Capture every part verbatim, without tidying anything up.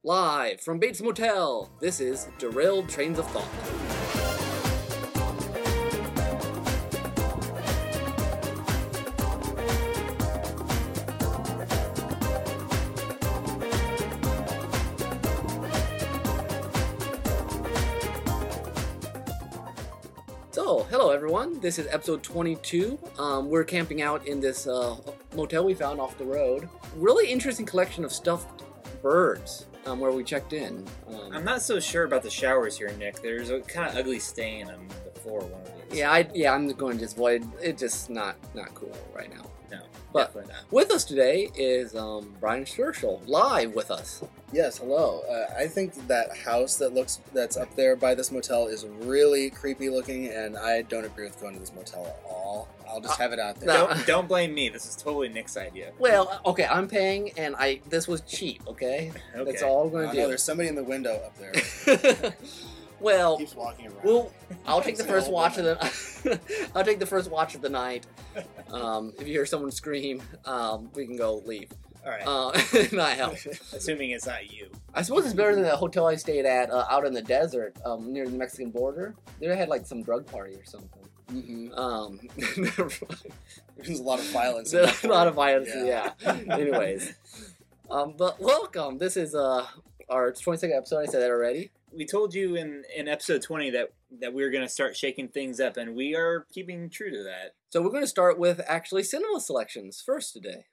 Live from Bates Motel, this is Derailed Trains of Thought. So, hello everyone, this is episode twenty-two. Um, we're camping out in this uh, motel we found off the road. Really interesting collection of stuffed birds um, where we checked in. Um, I'm not so sure about the showers here, Nick. There's a kind of ugly stain on the floor of one of these. yeah, I, yeah, I'm going to just avoid, it's just not, not cool right now. No, But definitely not. with us today is um, Brian Scherschel, live with us. Yes, hello. Uh, I think that house that looks that's up there by this motel is really creepy looking, and I don't agree with going to this motel at all. I'll just Uh, have it out there. no. Don't, don't blame me. This is totally Nick's idea. Well, okay, I'm paying, and I this was cheap, okay? Okay. That's all I'm Uh, going no, to there's somebody in the window up there. do. Well, Keeps walking around. well, I'll take the It's an first old watch of woman. the. I'll take the first watch of the night. Um, if you hear someone scream, um, we can go leave. All right. Uh, not help. Assuming it's not you. I suppose it's better than the hotel I stayed at uh, out in the desert um, near the Mexican border. They had like some drug party or something. hmm Um, never mind. There's a lot of violence. in There's that a lot of part. violence, yeah. Anyways, um, but welcome. This is uh our twenty-second episode. I said that already. We told you in, in episode twenty that, that we were going to start shaking things up, and we are keeping true to that. So we're going to start with actually cinema selections first today.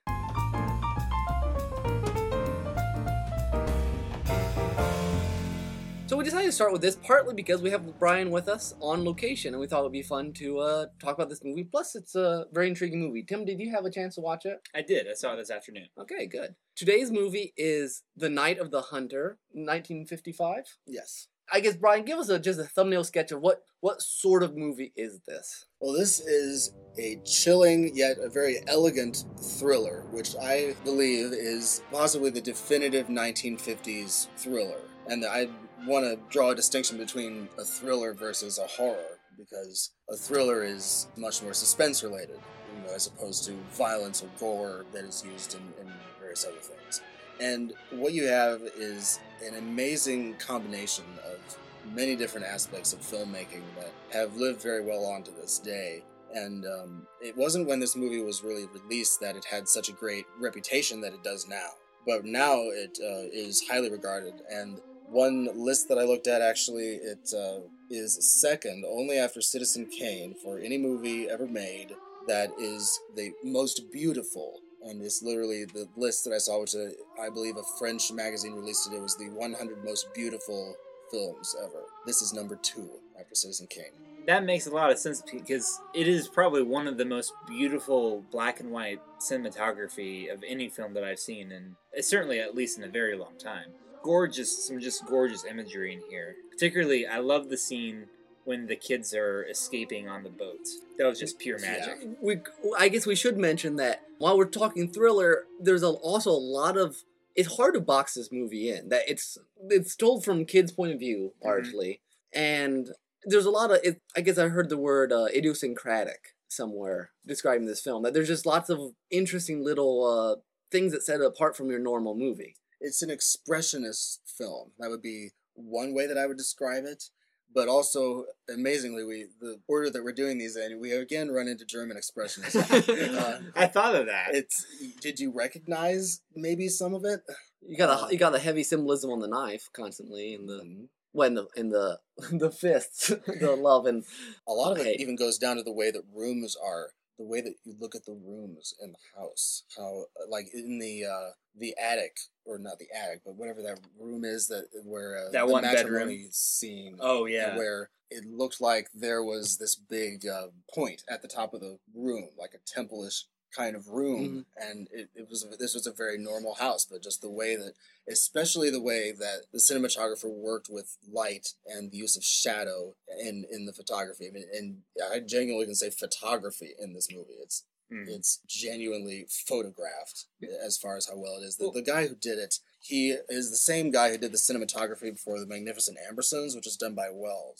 So we decided to start with this partly because we have Brian with us on location, and we thought it would be fun to uh, talk about this movie. Plus, it's a very intriguing movie. Tim, did you have a chance to watch it? I did. I saw it this afternoon. Okay, good. Today's movie is The Night of the Hunter, nineteen fifty-five. Yes. I guess, Brian, give us a, just a thumbnail sketch of what, what sort of movie is this? Well, this is a chilling yet a very elegant thriller, which I believe is possibly the definitive nineteen fifties thriller. And I want to draw a distinction between a thriller versus a horror, because a thriller is much more suspense related, you know, as opposed to violence or gore that is used in, in various other things. And what you have is an amazing combination of many different aspects of filmmaking that have lived very well on to this day. And um, it wasn't when this movie was really released that it had such a great reputation that it does now. But now it uh, is highly regarded. And one list that I looked at, actually, it uh, is second only after Citizen Kane for any movie ever made that is the most beautiful. And it's literally the list that I saw, which uh, I believe a French magazine released it. It was the one hundred most beautiful films ever. This is number two after Citizen Kane. That makes a lot of sense because it is probably one of the most beautiful black and white cinematography of any film that I've seen, and it's certainly at least in a very long time. Gorgeous, some just gorgeous imagery in here. Particularly, I love the scene when the kids are escaping on the boat. That was just pure magic. Yeah. We, I guess we should mention that while we're talking thriller, there's a, also a lot of... It's hard to box this movie in. That it's it's told from kids' point of view, largely. Mm-hmm. And there's a lot of... It, I guess I heard the word uh, idiosyncratic somewhere describing this film. That there's just lots of interesting little uh, things that set it apart from your normal movie. It's an expressionist film. That would be one way that I would describe it. But also, amazingly, we the order that we're doing these in, we again run into German expressionism. uh, I thought of that. it's. Did you recognize maybe some of it? You got a Uh, you got the heavy symbolism on the knife constantly, in the when the in the the fists, the love and A lot of it hate. even goes down to the way that rooms are, the way that you look at the rooms in the house. How, like in the uh, the attic, or not the attic, but whatever that room is that where uh, That the one matrimony bedroom. scene. Oh, yeah. Where it looked like there was this big uh, point at the top of the room, like a temple-ish kind of room, Mm-hmm. and it, it was a, this was a very normal house, but just the way that, especially the way that the cinematographer worked with light and the use of shadow in in the photography. I mean, and I genuinely can say photography in this movie. It's Mm. it's genuinely photographed as far as how well it is. The, Well- the guy who did it, he is the same guy who did the cinematography for The Magnificent Ambersons, which is done by Wells.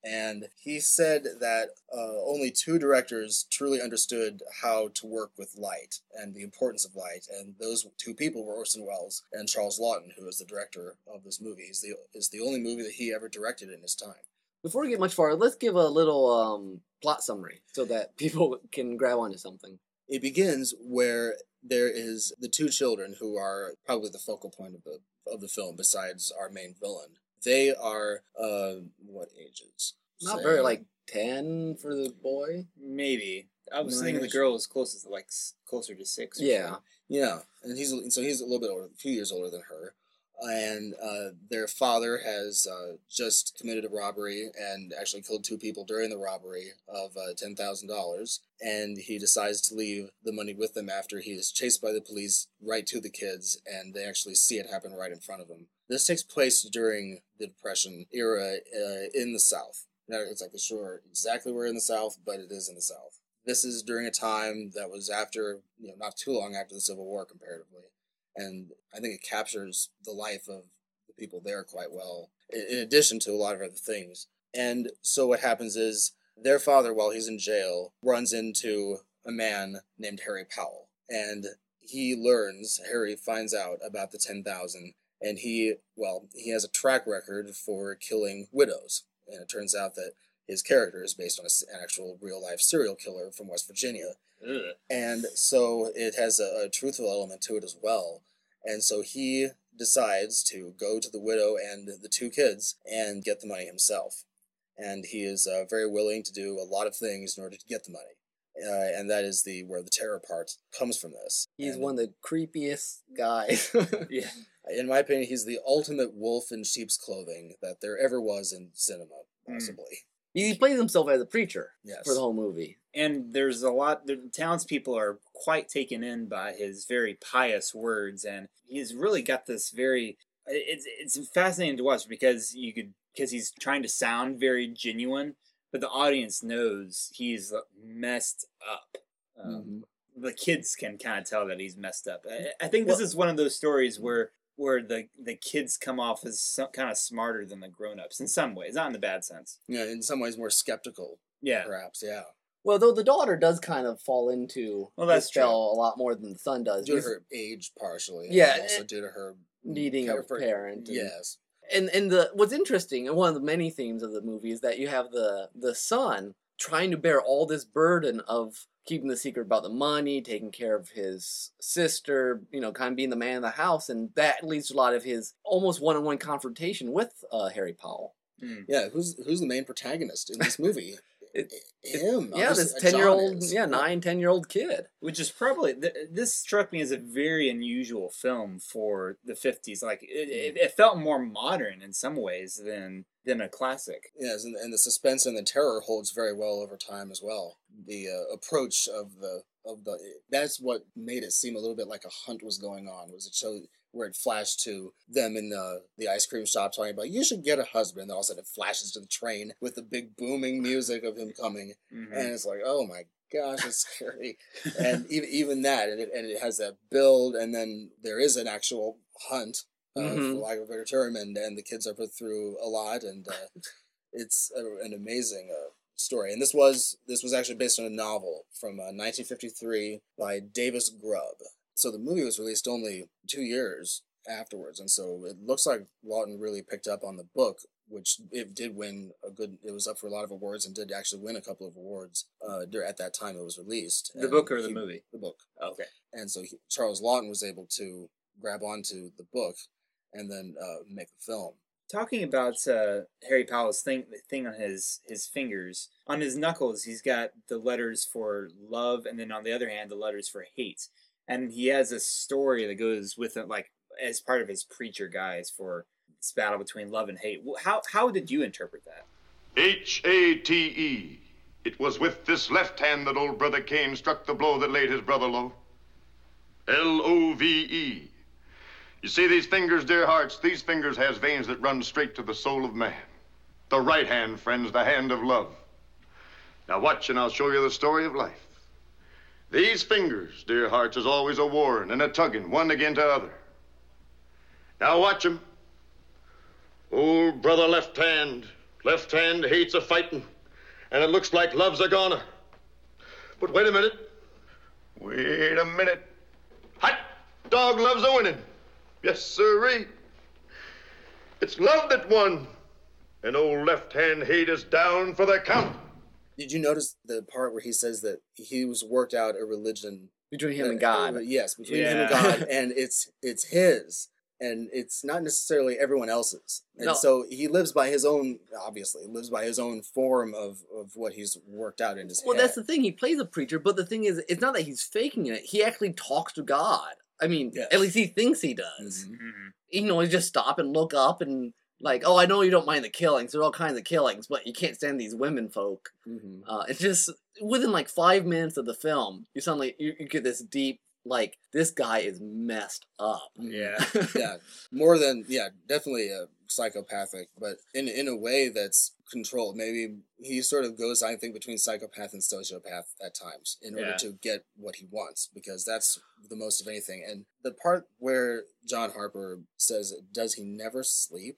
And he said that uh, only two directors truly understood how to work with light and the importance of light. And those two people were Orson Welles and Charles Laughton, who is the director of this movie. He's the, it's the only movie that he ever directed in his time. Before we get much farther, let's give a little um, plot summary so that people can grab onto something. It begins where there is the two children who are probably the focal point of the of the film, besides our main villain. They are, uh, what ages? Not Say- very, like, ten for the boy. Maybe. I was thinking the Nine-ish. girl was closest to like s- closer to six. Or Yeah. so. Yeah, and he's so he's a little bit older, a few years older than her. And uh, their father has uh, just committed a robbery and actually killed two people during the robbery of uh, ten thousand dollars. And he decides to leave the money with them after he is chased by the police right to the kids, and they actually see it happen right in front of them. This takes place during the Depression era uh, in the South. Now, it's like, sure, exactly where in the South, but it is in the South. This is during a time that was after, you know, not too long after the Civil War comparatively. And I think it captures the life of the people there quite well, in in addition to a lot of other things. And so what happens is their father, while he's in jail, runs into a man named Harry Powell. And he learns, Harry finds out about the ten thousand, and he, well, he has a track record for killing widows. And it turns out that his character is based on a s an actual real-life serial killer from West Virginia. Ugh. And so it has a, a truthful element to it as well. And so he decides to go to the widow and the two kids and get the money himself. And he is uh, very willing to do a lot of things in order to get the money. Uh, and that is the where the terror part comes from this. He's And one of the creepiest guys. Yeah. in my opinion, he's the ultimate wolf in sheep's clothing that there ever was in cinema, possibly. He plays himself as a preacher Yes. for the whole movie. And there's a lot, the townspeople are quite taken in by his very pious words, and he's really got this very, it's it's fascinating to watch because you could, because he's trying to sound very genuine, but the audience knows he's messed up. Um, Mhm. The kids can kind of tell that he's messed up. I, I think this is one of those stories where where the the kids come off as some, kind of smarter than the grown-ups in some ways, not in the bad sense. Yeah, in some ways more skeptical, Yeah. perhaps, yeah. Well, though the daughter does kind of fall into Well, that's the spell a lot more than the son does. Due to He's her age, partially. Yeah, And also and- due to her needing a for- parent. and- Yes. And and the what's interesting, and one of the many themes of the movie, is that you have the the son trying to bear all this burden of keeping the secret about the money, taking care of his sister, you know, kind of being the man of the house, and that leads to a lot of his almost one-on-one confrontation with uh, Harry Powell. Mm. Yeah, who's who's the main protagonist in this movie? It- Him. Yeah, Obviously, this uh, John ten-year-old, is. yeah, nine, ten-year-old kid. Which is probably th- this struck me as a very unusual film for the fifties. Like it, it, it felt more modern in some ways than than a classic. Yes, and, and the suspense and the terror holds very well over time as well. The uh, approach of the of the that's what made it seem a little bit like a hunt was going on. Was it showed where it flashed to them in the the ice cream shop talking about you should get a husband. And all of a sudden it flashes to the train with the big booming music of him coming, Mhm. and it's like, oh my gosh, it's scary. And even even that, and it, and it has that build, and then there is an actual hunt, uh, Mhm. for lack of a better term, and and the kids are put through a lot, and uh, it's a, an amazing uh, story. And this was this was actually based on a novel from uh, nineteen fifty-three by Davis Grubb. So the movie was released only two years afterwards, and so it looks like Lawton really picked up on the book, which it did win a good. It was up for a lot of awards and did actually win a couple of awards uh, dur- at that time it was released. The And book or the he- movie? The book. Okay. And so he, Charles Lawton was able to grab onto the book and then uh, make the film. Talking about uh, Harry Powell's thing thing on his his fingers, on his knuckles, he's got the letters for love, and then on the other hand, the letters for hate. And he has a story that goes with it, like as part of his preacher guise for this battle between love and hate. Wh- How how did you interpret that? H A T E. It was with this left hand that old brother Cain struck the blow that laid his brother low. L O V E. You see these fingers, dear hearts, these fingers has veins that run straight to the soul of man. The right hand, friends, the hand of love. Now watch and I'll show you the story of life. These fingers, dear hearts, is always a warring and a tugging one again to other. Now watch 'em. Old brother left hand, Left hand hates a fighting, and it looks like love's a goner. But wait a minute. Wait a minute. Hot dog loves a winning. Yes, sirree. It's love that won. And old left hand hate is down for the count. Did you notice the part where he says that he was worked out a religion Between him that- and God. uh, yes, between him Yeah. and God, and it's it's his, and it's not necessarily everyone else's. And No. so he lives by his own, obviously, lives by his own form of, of what he's worked out in his Well, head. that's the thing. He plays a preacher, but the thing is, it's not that he's faking it. He actually talks to God. I mean, Yes. at least he thinks he does. Mhm. Mhm. You know, he just stop and look up and like, oh, I know you don't mind the killings. There are all kinds of killings, but you can't stand these women folk. Mhm. Uh, it's just within like five minutes of the film, you suddenly you, you get this deep like this guy is messed up. Yeah. Yeah, more than yeah, definitely a psychopathic, but in in a way that's controlled. Maybe he sort of goes, I think, between psychopath and sociopath at times in order Yeah. to get what he wants, because that's the most of anything. And the part where John Harper says, "Does he never sleep?"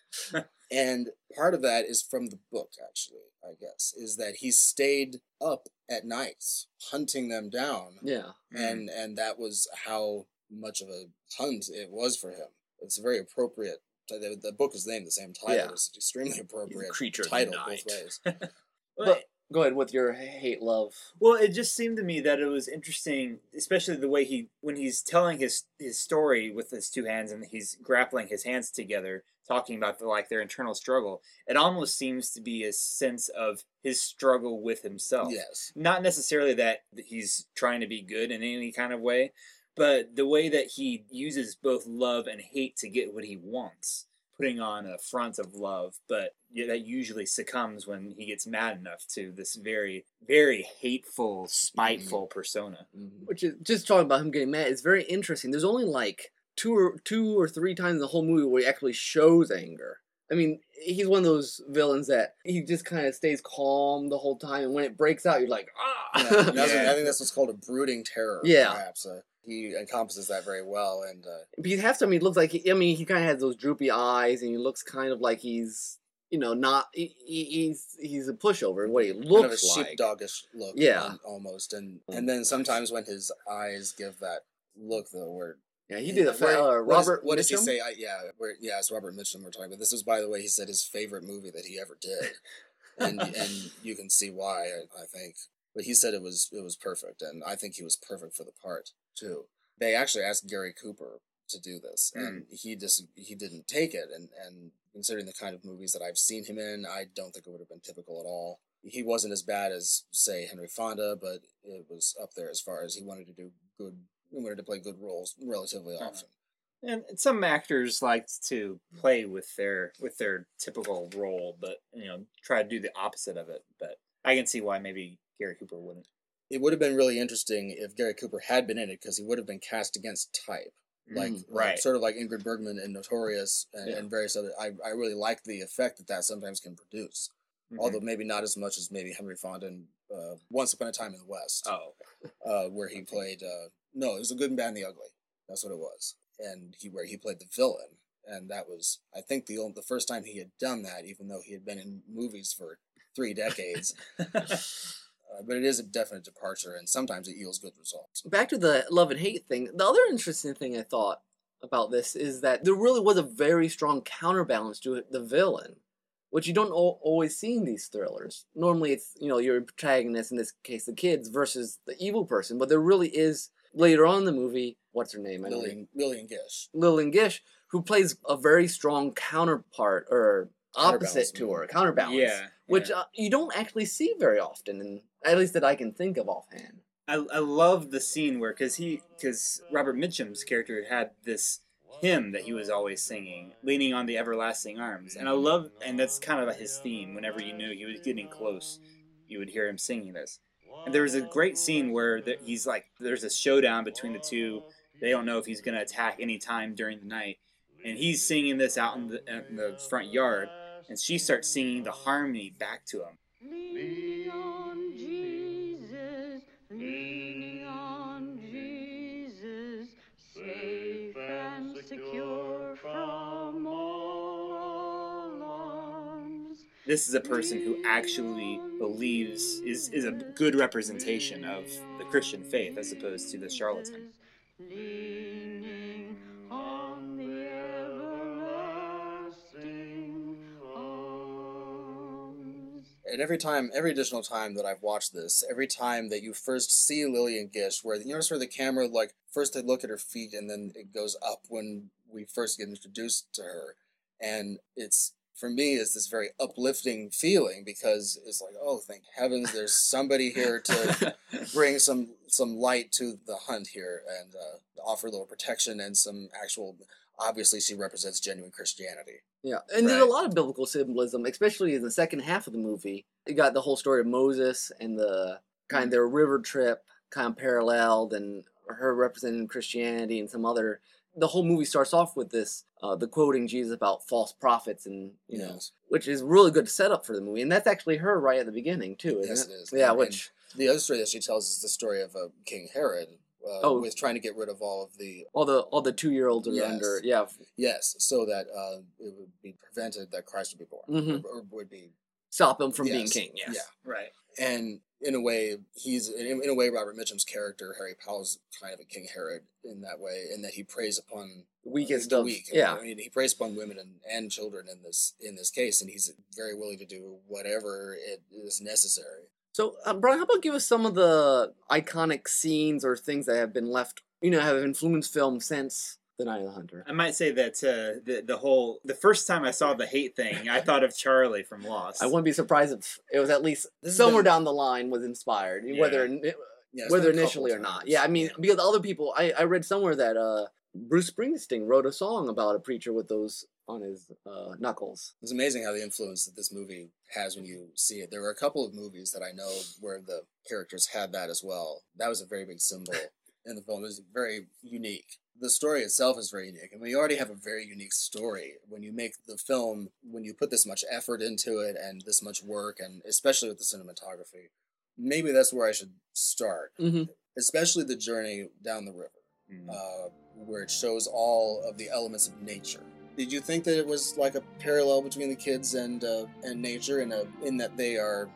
And part of that is from the book, actually. I guess is that he stayed up at nights hunting them down, Yeah. and and that was how much of a hunt it was for him. It's very appropriate. The, the book is named the same title. Yeah. It's extremely appropriate creature of the title night. both ways. But go ahead with your hate love. Well, it just seemed to me that it was interesting, especially the way he, when he's telling his his story with his two hands and he's grappling his hands together, talking about the, like their internal struggle. It almost seems to be a sense of his struggle with himself. Yes. Not necessarily that he's trying to be good in any kind of way, but the way that he uses both love and hate to get what he wants, putting on a front of love, but that usually succumbs when he gets mad enough to this very, very hateful, spiteful persona. Mhm. Which is just talking about him getting mad is very interesting. There's only like two or two or three times in the whole movie where he actually shows anger. I mean, he's one of those villains that he just kind of stays calm the whole time, and when it breaks out, you're like, ah. Yeah, that's what- Yeah. I think that's what's called a brooding terror. Yeah. Perhaps uh, he encompasses that very well, and uh, Because half the time he looks like he, I mean, he kind of has those droopy eyes, and he looks kind of like he's, you know, not he, he- he's he's a pushover in what he kind of a looks like. sheepdogish look, Yeah. um, almost. And and then sometimes when his eyes give that look, though, where Yeah, he did a Where- fa- uh, what is- Robert. What does he Mitchum? say? I, yeah, where, yeah, it's Robert Mitchum we're talking about. This is, by the way, he said his favorite movie that he ever did, and and you can see why. I, I think, but he said it was it was perfect, and I think he was perfect for the part too. They actually asked Gary Cooper to do this, and he just he didn't take it. And and considering the kind of movies that I've seen him in, I don't think it would have been typical at all. He wasn't as bad as, say, Henry Fonda, but it was up there as far as he wanted to do good. He wanted to play good roles relatively Uh-huh. often. And some actors like to play with their with their typical role, but you know, try to do the opposite of it. But I can see why maybe Gary Cooper wouldn't. It would have been really interesting if Gary Cooper had been in it, because he would have been cast against type, like Mm, like- right. sort of like Ingrid Bergman in Notorious and, Yeah. and various other. I I really like the effect that that sometimes can produce, Mhm. although maybe not as much as maybe Henry Fonda in uh, Once Upon a Time in the West, Oh, uh, where he played. Uh, no, it was The Good and Bad and the Ugly. That's what it was, and he where he played the villain, and that was I think the only, the first time he had done that, even though he had been in movies for three decades. Uh, but it is a definite departure, and sometimes it yields good results. Back to the love and hate thing. The other interesting thing I thought about this is that there really was a very strong counterbalance to it, the villain, which you don't al- always see in these thrillers. Normally, it's you know your protagonist, in this case, the kids, versus the evil person. But there really is later on in the movie. What's her name? I don't Lillian, Lillian Gish. Lillian Gish, who plays a very strong counterpart or Counterbalance, opposite to her, counterbalance. yeah. Which yeah. uh, you don't actually see very often, and at least that I can think of offhand. I I love the scene where because he because Robert Mitchum's character had this hymn that he was always singing, leaning on the everlasting arms, and I love and that's kind of his theme. Whenever you knew he was getting close, you would hear him singing this. And there was a great scene where the, he's like, there's a showdown between the two. They don't know if he's going to attack any time during the night, and he's singing this out in the, in the front yard, and she starts singing the harmony back to him. Leaning on Jesus, leaning on Jesus, safe and secure from all alarms. this is a person who actually believes is is a good representation of the Christian faith as opposed to the charlatan. Leaning on the everlasting arms. And every time, every additional time that I've watched this, every time that you first see Lillian Gish, where you notice where the camera, like, first they look at her feet and then it goes up when we first get introduced to her. And it's, for me, is this very uplifting feeling because it's like, oh, thank heavens, there's somebody here to bring some some light to the hunt here and uh, offer a little protection and some actual. Obviously, she represents genuine Christianity. Yeah, and there's a Right. lot of biblical symbolism, especially in the second half of the movie. You got the whole story of Moses and the kind of their river trip kind of paralleled, and her representing Christianity and some other. The whole movie starts off with this, uh, the quoting Jesus about false prophets, and you know, Yes. which is really good setup for the movie, and that's actually her right at the beginning too, isn't Yes, it? it is. Yeah, And- which and the other story that she tells is the story of uh, King Herod. Uh, Oh. with trying to get rid of all of the all the all the two year olds are Yes. under. Yeah, yes, so that uh, it would be prevented that Christ would be born, Mhm. or, or would be stop him from being yes, king. Yes. Yeah, Right. and in a way, he's in, in a way Robert Mitchum's character Harry Powell's kind of a King Herod in that way, in that he preys upon Weakest the of weak. yeah. I mean, he preys upon women and, and children in this in this case, and he's very willing to do whatever it is necessary. So, uh, Brian, how about give us some of the iconic scenes or things that have been left, you know, have influenced film since The Night of the Hunter? I might say that uh, the the whole the first time I saw the hate thing, I thought of Charlie from Lost. I wouldn't be surprised if it was at least This has somewhere been- down the line was inspired, Yeah. whether ini- Yeah, it's whether been a couple initially or not. times. Yeah, I mean, because other people, I, I read somewhere that uh, Bruce Springsteen wrote a song about a preacher with those on his uh, knuckles. It's amazing how the influence that this movie has when you see it. There were a couple of movies that I know where the characters had that as well. That was a very big symbol in the film. It was very unique. The story itself is very unique. And we already have a very unique story. When you make the film, when you put this much effort into it and this much work, and especially with the cinematography, maybe that's where I should start. Mm-hmm. Especially the journey down the river, Mm. uh, where it shows all of the elements of nature. Did you think that it was like a parallel between the kids and uh, and nature, in a in that they are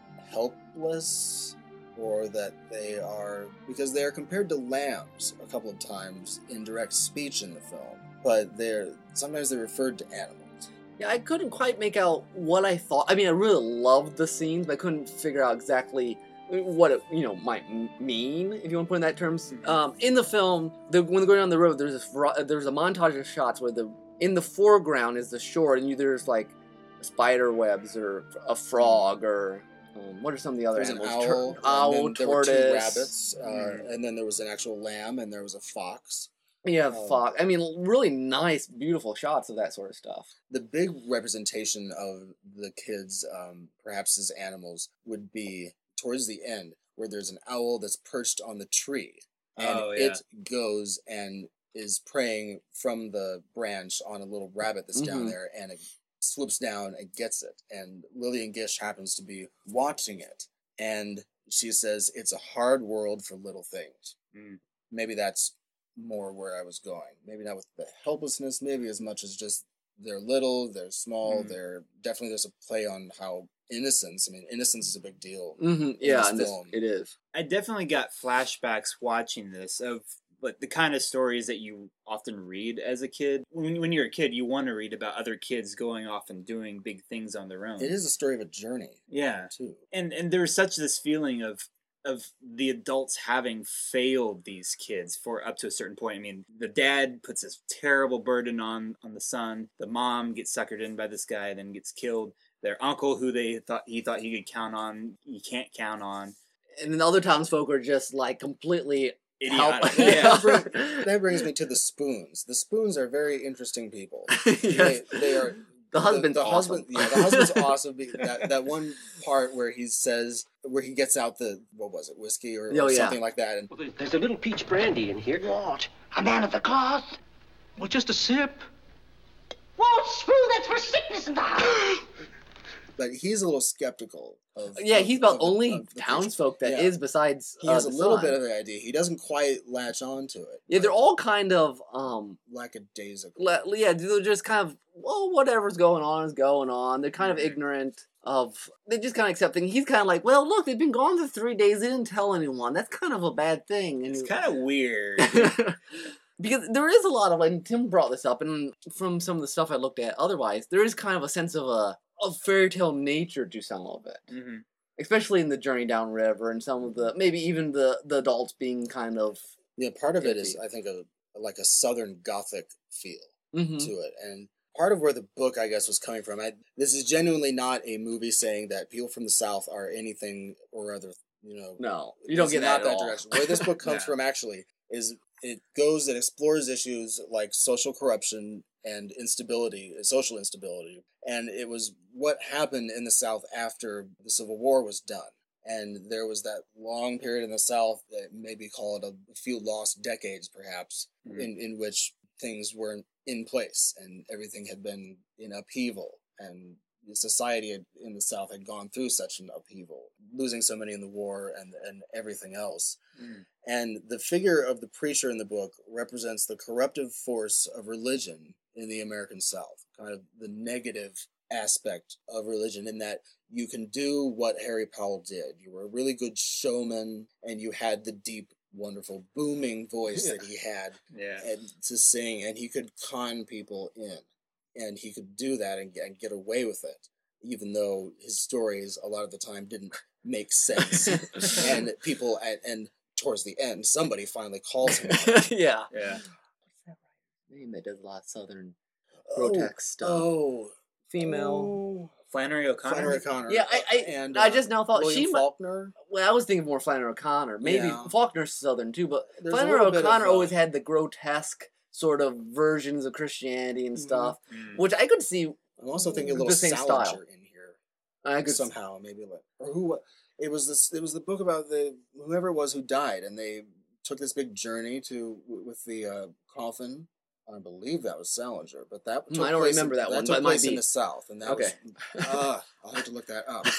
helpless, or that they are, because they are compared to lambs a couple of times in direct speech in the film, but they're sometimes they're referred to animals. Yeah, I couldn't quite make out what I thought. I mean, I really loved the scenes, but I couldn't figure out exactly what it, you know, might m- mean, if you want to put it in that terms. Mhm. Um, in the film, the, when they're going down the road, there's this, var- there's a montage of shots where the in the foreground is the shore, and you there's like spider webs or a frog or um, what are some of the other There's an animals? owl, Tur- owl, and then there tortoise, were two rabbits, uh, Mhm. and then there was an actual lamb, and there was a fox. yeah, um, fox. I mean, really nice, beautiful shots of that sort of stuff. The big representation of the kids, um, perhaps as animals, would be towards the end, where there's an owl that's perched on the tree, and Oh, yeah. it goes and is preying from the branch on a little rabbit that's down Mhm. there, and it swoops down and gets it. And Lillian Gish happens to be watching it, and she says, "It's a hard world for little things." Mm. Maybe that's more where I was going. Maybe not with the helplessness, maybe as much as just they're little, they're small, Mm. they're definitely, there's a play on how innocence, I mean, innocence is a big deal. Mm-hmm. Yeah, this and this, film. it is. I definitely got flashbacks watching this of like the kind of stories that you often read as a kid. When, when you're a kid, you want to read about other kids going off and doing big things on their own. It is a story of a journey, Yeah. too. And and there's such this feeling of of the adults having failed these kids for up to a certain point. I mean, the dad puts this terrible burden on on the son. The mom gets suckered in by this guy, then gets killed. Their uncle, who they thought he thought he could count on, you can't count on. And then the other townsfolk are just like completely Idiotic. help- Yeah. That brings me to the Spoons. The Spoons are very interesting people. Yes. They, they are... The husband's the, the awesome. husband, yeah, the husband's awesome. be- That, that one part where he says, where he gets out the, what was it, whiskey or, Oh, or yeah. something like that, and Well, there- there's a little peach brandy in here. What? A man of the cloth? Well, just a sip. Whoa, Screw, that's for sickness in the house. but he's a little skeptical of. Yeah, of- he's about of the- only of the preacher. townsfolk that is Yeah. besides. He uh, has a the little son. bit of the idea. He doesn't quite latch on to it. Yeah, they're but all kind of um. lackadaisical. Le- yeah, they're just kind of well, whatever's going on is going on. They're kind of Mhm. ignorant of. They just kind of accept things. He's kind of like, well, look, they've been gone for three days. They didn't tell anyone. That's kind of a bad thing. And It's kind of weird. because there is a lot of, and Tim brought this up, and from some of the stuff I looked at, otherwise, there is kind of a sense of a of fairy tale nature to some of it, hmm especially in the journey down river, and some of the maybe even the the adults being kind of. Yeah, part of it is, Iffy. I think, a like a Southern Gothic feel Mhm. to it, and part of where the book, I guess, was coming from. I, this is genuinely not a movie saying that people from the South are anything or other. You know, No, you don't it's get not that at all. direction. Where this book comes No. from, actually, is it goes and explores issues like social corruption and instability, social instability, and it was what happened in the South after the Civil War was done. And there was that long period in the South that maybe call it a few lost decades, perhaps, Mhm. in, in which things weren't in place and everything had been in upheaval. And the society had, in the South had gone through such an upheaval, losing so many in the war and, and everything else. Mm. And the figure of the preacher in the book represents the corruptive force of religion in the American South, kind of the negative aspect of religion, in that you can do what Harry Powell did. You were a really good showman, and you had the deep, wonderful, booming voice that he had Yeah. and to sing, and he could con people in, and he could do that and, and get away with it, even though his stories a lot of the time didn't make sense, and people at, and towards the end, somebody finally calls him out. yeah. Yeah. What's that writer's name that does a lot of southern Oh, grotesque stuff? Oh, Female. oh. Flannery O'Connor. Flannery O'Connor. Yeah, I- I- and I uh, just now thought William she mu- Faulkner. Well, I was thinking more Flannery O'Connor. Maybe Yeah. Faulkner's southern too, but There's a Flannery little bit of, O'Connor uh, always had the grotesque sort of versions of Christianity and Mhm. stuff, Mm. which I could see. I'm also thinking a The little same Salinger style. in here I could somehow, maybe like or who? It was this. It was the book about the whoever it was who died, and they took this big journey to with the uh, coffin. I believe that was Salinger, but that Hmm, took I don't place remember in, that one, took but it might place in be. the South, and that Okay. was. Uh, I'll have to look that up.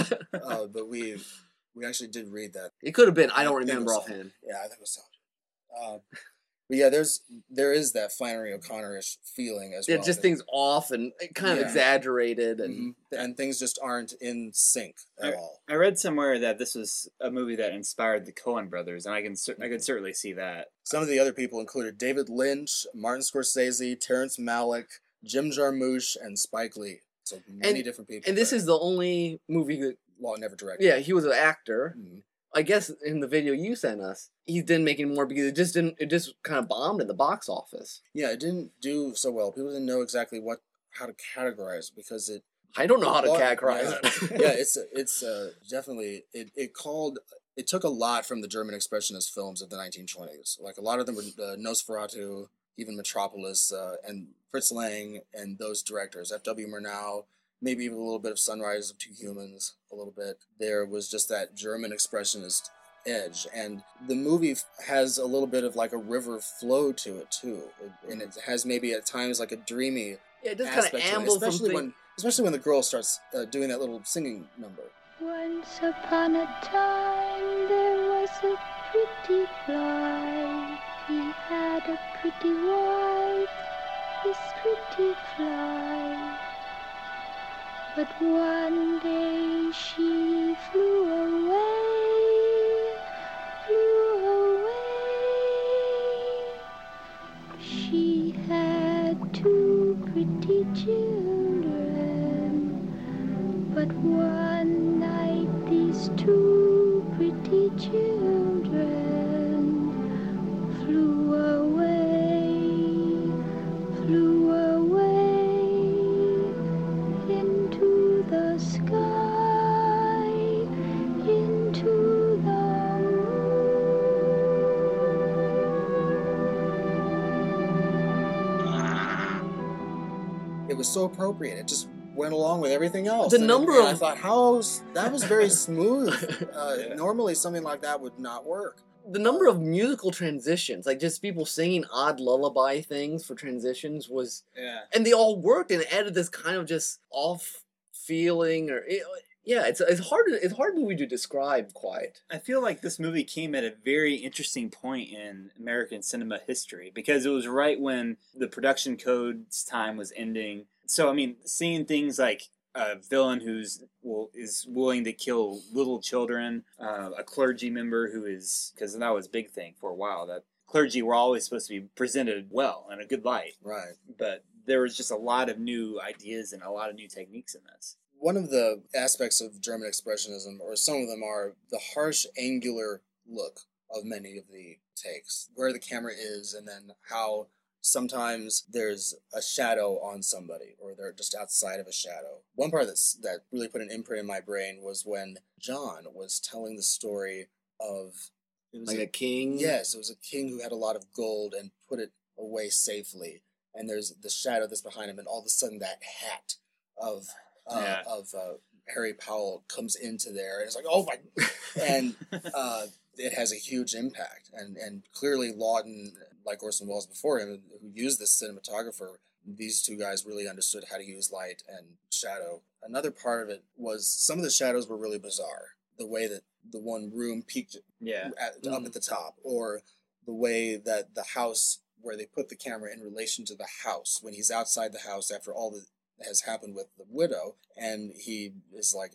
Uh, but we we actually did read that. It could have been. I I don't think it remember was offhand. Yeah, I think it was Salinger. Uh, but yeah, there's there is that Flannery O'Connor-ish feeling as Yeah, well. just that- things off and kind of Yeah. exaggerated and. Mhm. and things just aren't in sync at all. I read somewhere that this was a movie that inspired the Coen brothers, and I can cer- I could certainly see that. Some of the other people included David Lynch, Martin Scorsese, Terrence Malick, Jim Jarmusch, and Spike Lee. So many And- different people. And this there. is the only movie that. Law never directed. Yeah, he was an actor. Mhm. I guess in the video you sent us, he didn't make any more because it just didn't. It just kind of bombed in the box office. Yeah, it didn't do so well. People didn't know exactly what how to categorize it because it. I don't know how to Well, categorize yeah. it. yeah, it's it's uh, definitely it, it called it took a lot from the German expressionist films of the nineteen twenties. Like a lot of them were uh, Nosferatu, even Metropolis, uh, and Fritz Lang, and those directors, F W Murnau, maybe even a little bit of Sunrise of Two Humans, a little bit. There was just that German expressionist edge, and the movie f- has a little bit of like a river flow to it too, it, and it has maybe at times like a dreamy Yeah, it just kind of aspect to it, ambles from especially thing. when especially when the girl starts uh, doing that little singing number. Once upon a time there was a pretty fly. He had a pretty wife, this pretty fly. But one day she flew away, flew away. She had two pretty children, but one night these two pretty children flew away, flew away into the sky, into the It was so appropriate. It just went along with everything else. The And it- number and of- I thought, how s- that was very smooth. Uh, Yeah. Normally, something like that would not work. The number of musical transitions, like just people singing odd lullaby things for transitions, was, Yeah. and they all worked and added this kind of just off feeling, or it, yeah, it's it's hard. To, it's a hard movie to describe. Quite. I feel like this movie came at a very interesting point in American cinema history because it was right when the production code's time was ending. So I mean, seeing things like a villain who's well is willing to kill little children, uh, a clergy member who is because that was a big thing for a while that clergy were always supposed to be presented well in a good light, Right. but there was just a lot of new ideas and a lot of new techniques in this. One of the aspects of German Expressionism, or some of them, are the harsh, angular look of many of the takes, where the camera is, and then how sometimes there's a shadow on somebody, or they're just outside of a shadow. One part that's, that really put an imprint in my brain was when John was telling the story of... It was Like a, a king? Yes, it was a king who had a lot of gold and put it away safely. And there's the shadow that's behind him, and all of a sudden that hat of uh, Yeah. of uh, Harry Powell comes into there, and it's like, oh my... And uh, it has a huge impact. And, and clearly Lawton, like Orson Welles before him, who used this cinematographer, these two guys really understood how to use light and shadow. Another part of it was some of the shadows were really bizarre. The way that the one room peaked Yeah. at, Mm-hmm. up at the top, or the way that the house, where they put the camera in relation to the house, when he's outside the house after all that has happened with the widow, and he is like,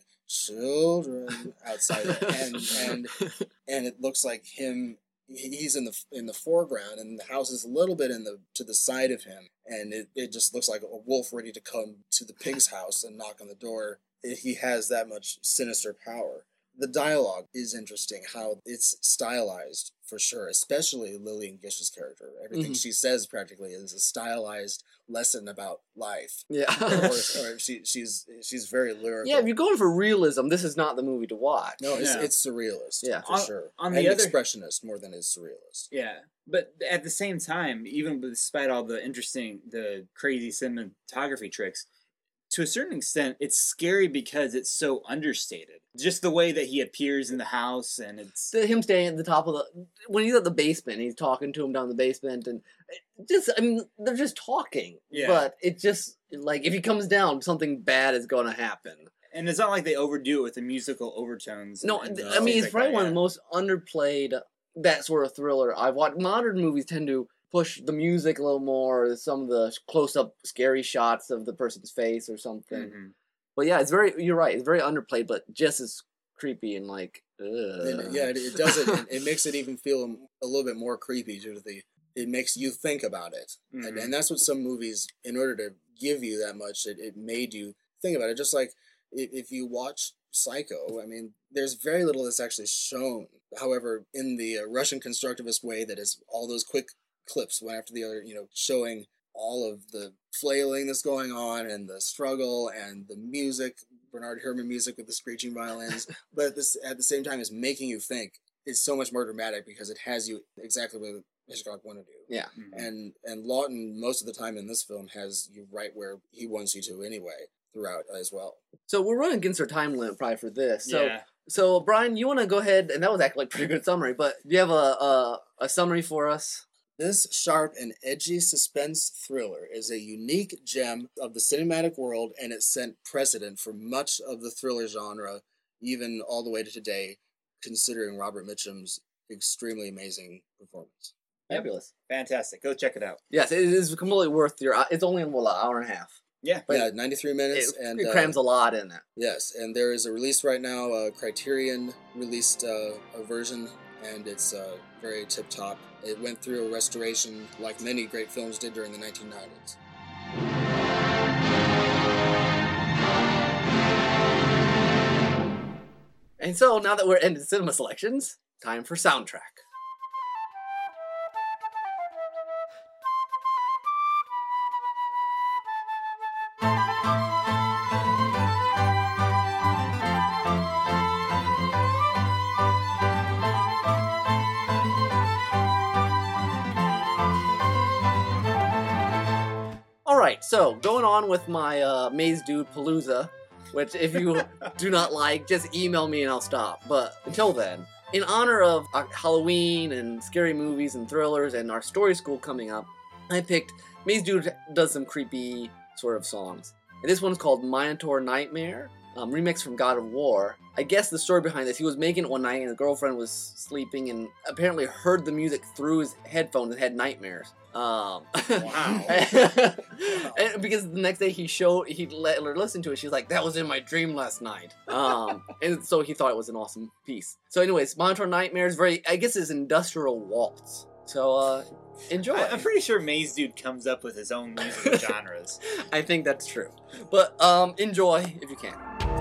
children outside it. and and and it looks like him, he's in the in the foreground, and the house is a little bit in the to the side of him, and it, it just looks like a wolf ready to come to the pig's house and knock on the door. It, he has that much sinister power. The dialogue is interesting, how it's stylized for sure, especially Lillian Gish's character. Everything Mhm. she says practically is a stylized lesson about life. Yeah. or, or she, she's she's very lyrical. Yeah, if you're going for realism, this is not the movie to watch. No, it's, No. it's surrealist, Yeah. for On- sure. on and the other- expressionist more than it's surrealist. Yeah, but at the same time, even despite all the interesting, the crazy cinematography tricks, to a certain extent, it's scary because it's so understated. Just the way that he appears in the house, and it's The- him staying at the top of the when he's at the basement, he's talking to him down the basement, and it just I mean they're just talking. Yeah. But it just like if he comes down, something bad is going to happen. and it's not like they overdo it with the musical overtones. No, and th- the I mean things it's like probably that, one yeah. of the most underplayed that sort of thriller I've watched. Modern movies tend to push the music a little more, some of the close-up scary shots of the person's face or something. Mhm. But yeah, it's very you're right. It's very underplayed, but just as creepy and like ugh. And, yeah, it, it does it. It, it makes it even feel a little bit more creepy due to the. It makes you think about it, and, Mhm. and that's what some movies, in order to give you that much, it, it made you think about it. Just like if, if you watch Psycho, I mean, there's very little that's actually shown. However, in the uh, Russian constructivist way, that is all those quick clips one after the other, you know, showing all of the flailing that's going on and the struggle and the music, Bernard Herrmann music with the screeching violins, but at, this, at the same time is making you think. It's so much more dramatic because it has you exactly where Hitchcock wanted you. Yeah. Mhm. And and Lawton, most of the time in this film, has you right where he wants you to anyway, throughout as well. So we're running against our time limit probably for this. So yeah. so Brian, you want to go ahead, and that was actually a pretty good summary, but do you have a, a, a summary for us? This sharp and edgy suspense thriller is a unique gem of the cinematic world, and it set precedent for much of the thriller genre, even all the way to today, considering Robert Mitchum's extremely amazing performance. Fabulous. Fantastic. Go check it out. Yes, it is completely worth your. It's only in, what, an hour and a half. Yeah. But yeah, ninety-three minutes, It, and it uh, crams a lot in it. yes, and there is a release right now. Uh, Criterion released uh, a version, and it's uh, very tip-top. It went through a restoration like many great films did during the nineteen nineties. And so now that we're ended cinema selections, time for soundtrack. All right, so going on with my uh, Maze Dude Palooza, which if you do not like, just email me and I'll stop. But until then, in honor of uh, Halloween and scary movies and thrillers and our story school coming up, I picked Maze Dude does some creepy sort of songs. And this one's called Minotaur Nightmare, um, remix from God of War. I guess the story behind this, he was making it one night and his girlfriend was sleeping and apparently heard the music through his headphones and had nightmares. Um, Wow. and because the next day he showed, he let her listen to it. She's like, that was in my dream last night. Um, and so he thought it was an awesome piece. So anyways, Minotaur Nightmare is very, I guess it's industrial waltz. So, uh, enjoy. I, I'm pretty sure Maze Dude comes up with his own musical genres. I think that's true. But, um, enjoy if you can.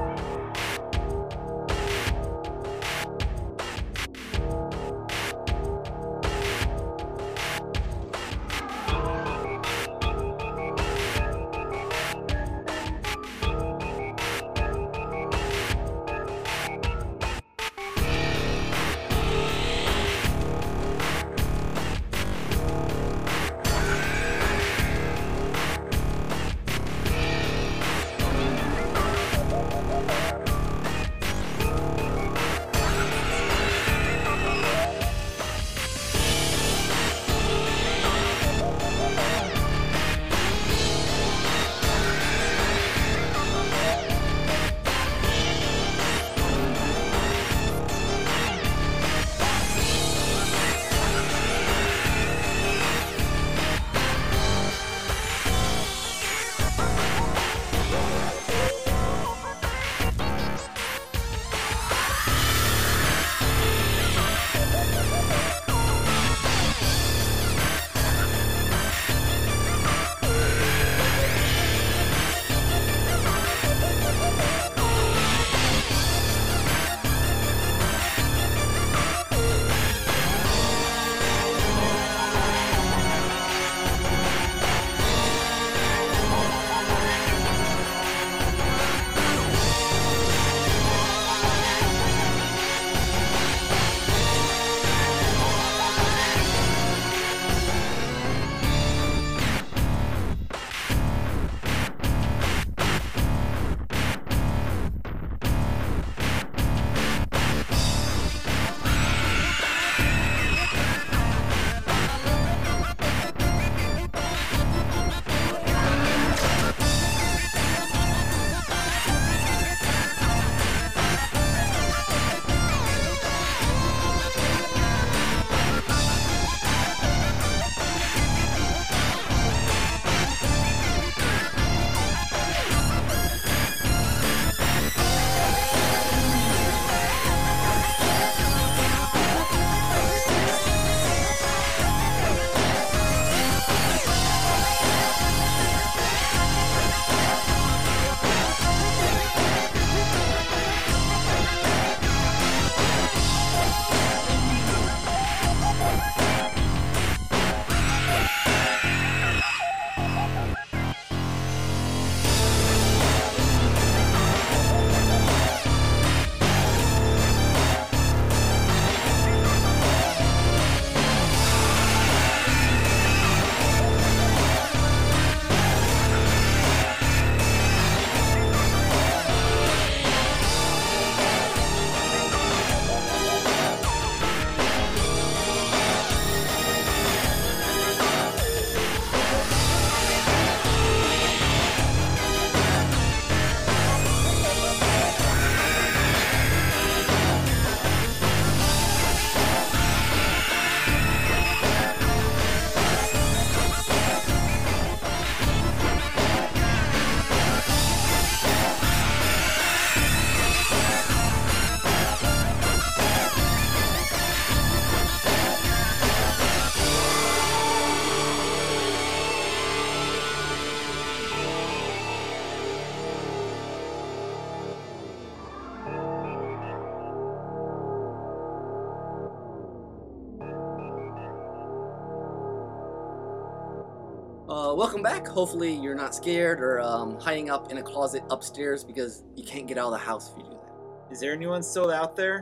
Uh, welcome back. Hopefully you're not scared or um, hiding up in a closet upstairs because you can't get out of the house if you do that. Is there anyone still out there?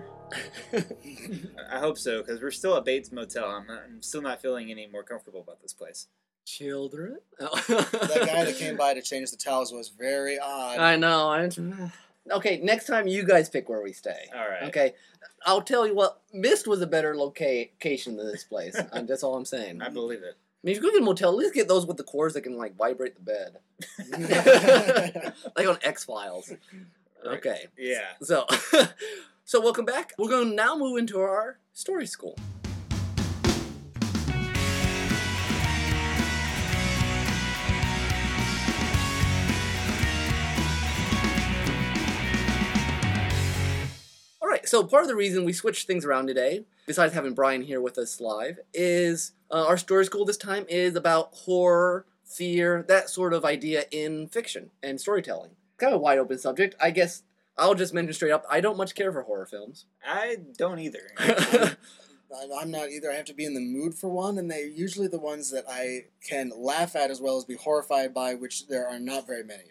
I hope so, because we're still at Bates Motel. I'm, not, I'm still not feeling any more comfortable about this place. Children? That guy that came by to change the towels was very odd. I know. I... Okay, next time you guys pick where we stay. All right. Okay, I'll tell you what. Mist was a better loca- location than this place. uh, that's all I'm saying. I believe it. I mean, if you go to a motel, at least get those with the cords that can like vibrate the bed. like on X-Files. Okay. Yeah. So, so welcome back. We're going to now move into our story school. All right. So part of the reason we switched things around today, besides having Brian here with us live, is uh, our story school this time is about horror, fear, that sort of idea in fiction and storytelling. Kind of a wide open subject. I guess I'll just mention straight up, I don't much care for horror films. I don't either. I'm not either. I have to be in the mood for one, and they're usually the ones that I can laugh at as well as be horrified by, which there are not very many.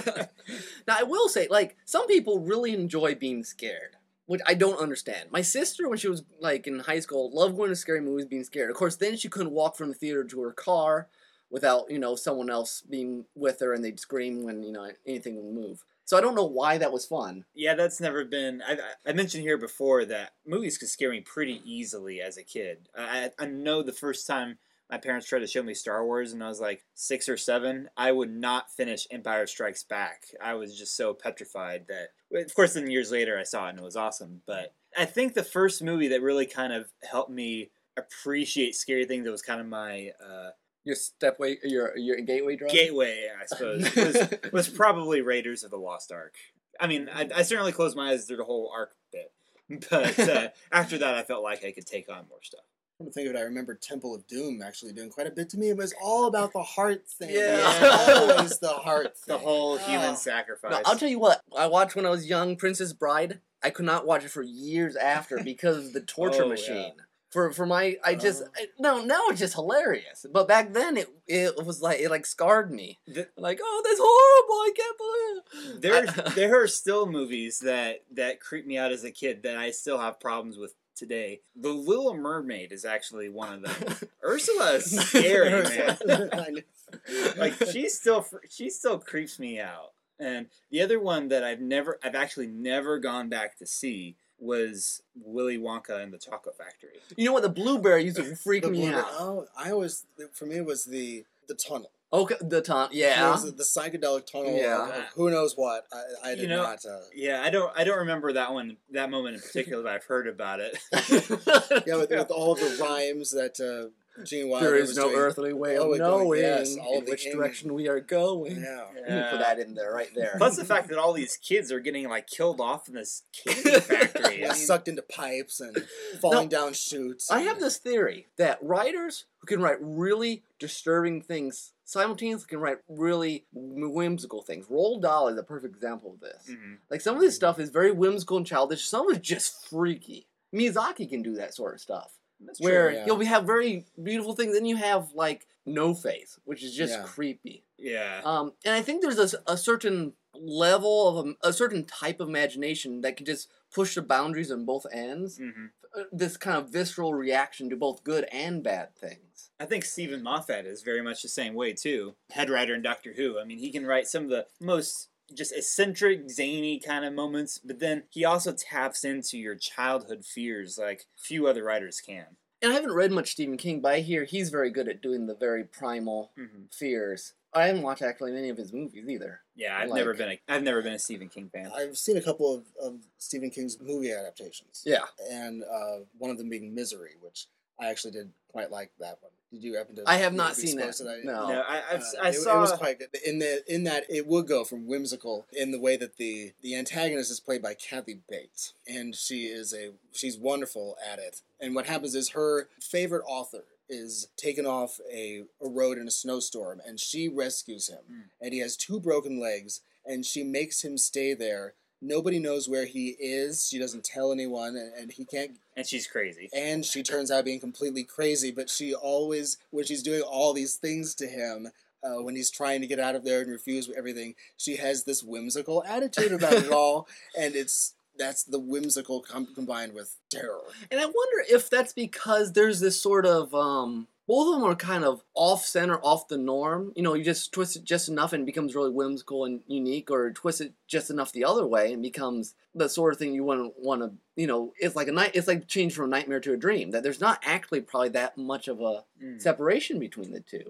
Now, I will say, like, some people really enjoy being scared, which I don't understand. My sister, when she was, like, in high school, loved going to scary movies, being scared. Of course, then she couldn't walk from the theater to her car without, you know, someone else being with her, and they'd scream when, you know, anything would move. So I don't know why that was fun. Yeah, that's never been... I, I mentioned here before that movies could scare me pretty easily as a kid. I, I know the first time my parents tried to show me Star Wars and I was like six or seven, I would not finish Empire Strikes Back. I was just so petrified that... Of course, then years later I saw it and it was awesome. But I think the first movie that really kind of helped me appreciate scary things, that was kind of my... Uh, Your stepway, your your gateway drug? Gateway, I suppose, was, was probably Raiders of the Lost Ark. I mean, I, I certainly closed my eyes through the whole Ark bit, but uh, after that, I felt like I could take on more stuff. Come to think of it, I remember Temple of Doom actually doing quite a bit to me. It was all about the heart thing. Yeah. It was always the heart thing. The whole human Oh. sacrifice. No, I'll tell you what, I watched when I was young, Princess Bride. I could not watch it for years after because of the torture Oh, machine. For for my, I just, Oh. I, no, now it's just hilarious. But back then, it it was like, it like scarred me. The- Like, oh, that's horrible, I can't believe it. There, I- there are still movies that, that creep me out as a kid that I still have problems with today. The Little Mermaid is actually one of them. Ursula is scary, man. Like, she still, fr- she still creeps me out. And the other one that I've never, I've actually never gone back to see was Willy Wonka and the Chocolate Factory. You know what, the blueberry used to freak The me blue- out. Oh, I always, for me, it was the the tunnel. Okay, the time, It yeah. was the, the psychedelic tunnel. Yeah. Of, of who knows what? I, I did You know, not. Uh, Yeah, I don't, I don't remember that one, that moment in particular, but I've heard about it. yeah, with, with all the rhymes that uh, Gene Wilder There is was no doing. earthly way Oh, of we're going- knowing yes, all in the which English- direction we are going. Yeah. Let me put that in there, right there. Plus the fact that all these kids are getting like killed off in this candy factory. Yeah, I mean, sucked into pipes and falling No, down chutes. I and- have this theory that writers who can write really disturbing things simultaneously can write really whimsical things. Roald Dahl is a perfect example of this. mhm. Like, some of this stuff is very whimsical and childish. Some is just freaky. Miyazaki can do that sort of stuff. That's true. Where yeah. you'll have very beautiful things, then you have, like, No Face, which is just Yeah. creepy. Yeah. Um, and I think there's a, a certain level of a, a certain type of imagination that can just push the boundaries on both ends. hmm Uh, This kind of visceral reaction to both good and bad things. I think Stephen Moffat is very much the same way too. Head writer in Doctor Who. I mean, he can write some of the most just eccentric, zany kind of moments, but then he also taps into your childhood fears like few other writers can. And I haven't read much Stephen King, but I hear he's very good at doing the very primal hmm fears. I haven't watched actually any of his movies either. Yeah, I've Like- never been a I've never been a Stephen King fan. I've seen a couple of, of Stephen King's movie adaptations. Yeah. And uh, one of them being Misery, which I actually did quite like that one. Did you happen to? I have not be seen exposed that. to No. No, I I've, Uh, I it, saw it was quite good. In the in that it would go from whimsical in the way that the the antagonist is played by Kathy Bates, and she is a she's wonderful at it. And what happens is her favorite author is taken off a, a road in a snowstorm, and she rescues him, Mm. and he has two broken legs, and she makes him stay there. Nobody knows where he is. She doesn't tell anyone, and, and he can't. and she's crazy. And she turns out being completely crazy. But she always, when she's doing all these things to him, uh, when he's trying to get out of there and refuse everything, she has this whimsical attitude about it all, and it's that's the whimsical com- combined with terror. And I wonder if that's because there's this sort of, um, both of them are kind of off-center, off the norm. You know, you just twist it just enough and it becomes really whimsical and unique, or twist it just enough the other way and becomes the sort of thing you want to, want to, you know, it's like a night, it's like change from a nightmare to a dream, that there's not actually probably that much of a Mm. separation between the two.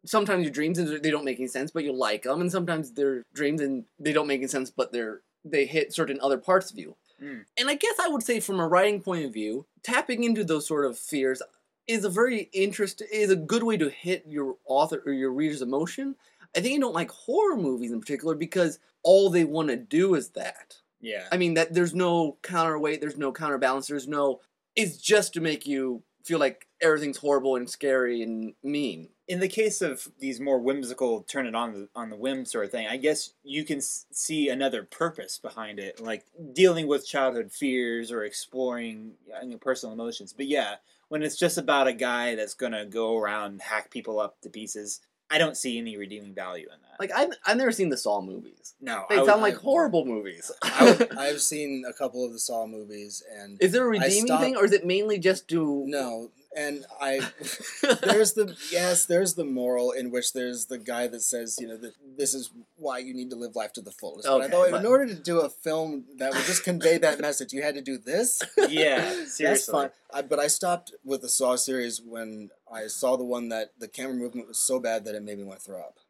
sometimes your dreams they don't make any sense, but you like them, and sometimes they're dreams and they don't make any sense, but they're they hit certain other parts of you. Mm. And I guess I would say, from a writing point of view, tapping into those sort of fears is a very interest is a good way to hit your author or your reader's emotion. I think I don't like horror movies in particular because all they want to do is that. Yeah. I mean, that there's no counterweight, there's no counterbalance, there's no. It's just to make you feel like everything's horrible and scary and mean. In the case of these more whimsical, turn it on the, on the whim sort of thing, I guess you can s- see another purpose behind it, like dealing with childhood fears or exploring you know, personal emotions. But yeah, when it's just about a guy that's going to go around and hack people up to pieces, I don't see any redeeming value in that. Like, I've, I've never seen the Saw movies. No. They I would- sound like I- horrible movies. I would, I've seen a couple of the Saw movies, and Is there a redeeming stopped- thing, or is it mainly just to... no, and I there's the yes, there's the moral in which there's the guy that says, you know, that this is why you need to live life to the fullest. But I Okay, thought but- in order to do a film that would just convey that message, you had to do this. Yeah, seriously. That's fine. I, but I stopped with the Saw series when I saw the one that the camera movement was so bad that it made me want to throw up.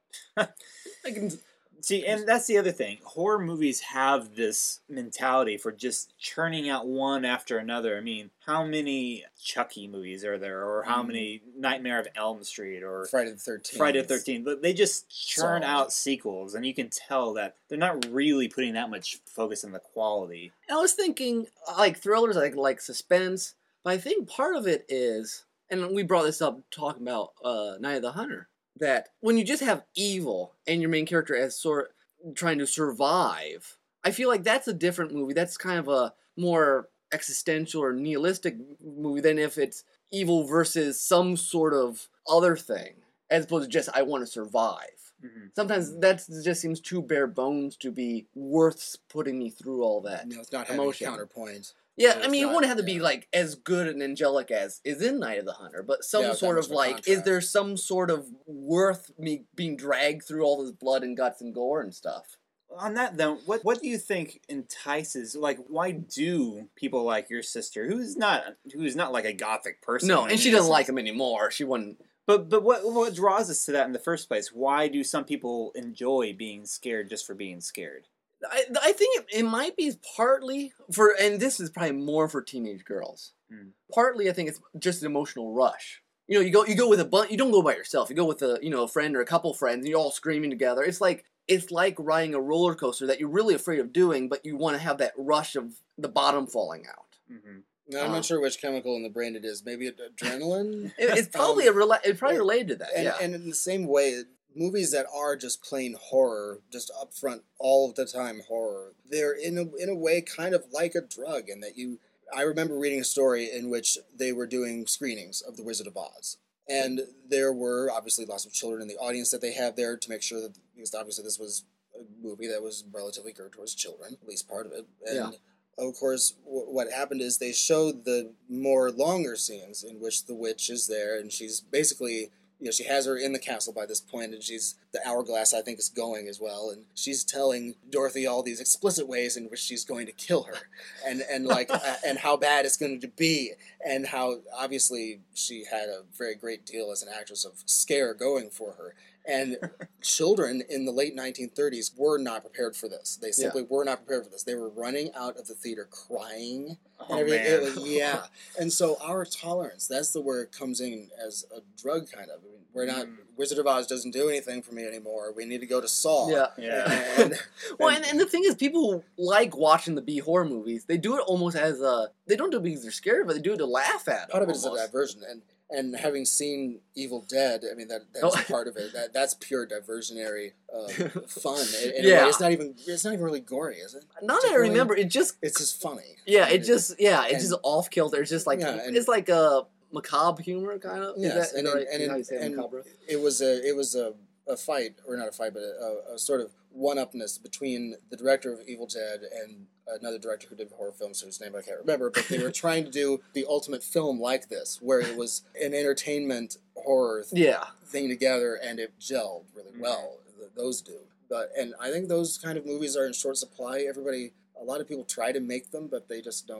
I can, See, and that's the other thing. Horror movies have this mentality for just churning out one after another. I mean, how many Chucky movies are there, or how Mm. many Nightmare of Elm Street, or Friday the thirteenth. Friday the thirteenth? But they just churn Saw. out sequels, and you can tell that they're not really putting that much focus on the quality. I was thinking, like, thrillers, like, like suspense, but I think part of it is, and we brought this up talking about uh, Night of the Hunter, that when you just have evil and your main character as sort trying to survive, I feel like that's a different movie. That's kind of a more existential or nihilistic movie than if it's evil versus some sort of other thing, as opposed to just I want to survive. Mm-hmm. Sometimes that just seems too bare bones to be worth putting me through all that. You know, it's not having Emotion. a counterpoint. Yeah, So I it's mean, it not- wouldn't have to be yeah. like as good and angelic as is in Night of the Hunter, but some Yeah, that sort much of of a like, is contrast. there some sort of worth me being dragged through all this blood and guts and gore and stuff? On that though, what what do you think entices? Like, why do people like your sister, who's not who's not like a gothic person? No, in and she any doesn't like sense. him anymore. She wouldn't. But but what what draws us to that in the first place? Why do some people enjoy being scared just for being scared? I, I think it, it might be partly for, and this is probably more for teenage girls. Mm. Partly, I think it's just an emotional rush. You know, you go you go with a bunch. You don't go by yourself. You go with a you know a friend or a couple friends, and you're all screaming together. It's like it's like riding a roller coaster that you're really afraid of doing, but you want to have that rush of the bottom falling out. Mm-hmm. Now, I'm Um, not sure which chemical in the brain it is. Maybe ad- adrenaline. It, it's probably Um, a rela- it's probably and- related to that. and, yeah. and in the same way, movies that are just plain horror, just upfront all of the time horror, they're in a in a way kind of like a drug, in that you. I remember reading a story in which they were doing screenings of The Wizard of Oz. And there were obviously lots of children in the audience that they had there to make sure that, because obviously this was a movie that was relatively geared towards children, at least part of it. And Yeah. of course, w- what happened is they showed the more longer scenes in which the witch is there, and she's basically, you know, she has her in the castle by this point, and she's, the hourglass, I think, is going as well, and she's telling Dorothy all these explicit ways in which she's going to kill her, and, and like, uh, and how bad it's going to be, and how, obviously, she had a very great deal as an actress of scare going for her. And children in the late nineteen thirties were not prepared for this. They simply were not prepared for this. They were running out of the theater crying. Oh, and everything. man. It was, yeah. And so our tolerance, that's the where it comes in as a drug kind of. I mean, we're not, Mm. Wizard of Oz doesn't do anything for me anymore. We need to go to Saw. Yeah. Yeah. And, Well, and, and the thing is, people like watching the B horror movies. They do it almost as a. They don't do it because they're scared, but they do it to laugh at. part of it it is a diversion. And and having seen Evil Dead, I mean, that that's Oh. part of it. That That's pure diversionary uh, fun. In, in a Yeah. way. It's not even, it's not even really gory, is it? Now that I Particularly- remember, it just It's just funny. yeah, it And just yeah, it's and- just off kilter. It's just like Yeah, and- it's like a macabre humor kind of. Yes, is that, and is that in- right? and Is how in- you say and- macabre? it was a it was a, a fight, or not a fight, but a, a, a sort of one-upness between the director of Evil Dead and another director who did horror films whose name I can't remember, but they were trying to do the ultimate film like this, where it was an entertainment horror th- Yeah. thing together, and it gelled really Mhm. well. Th- Those do, but and I think those kind of movies are in short supply. Everybody, a lot of people try to make them, but they just don't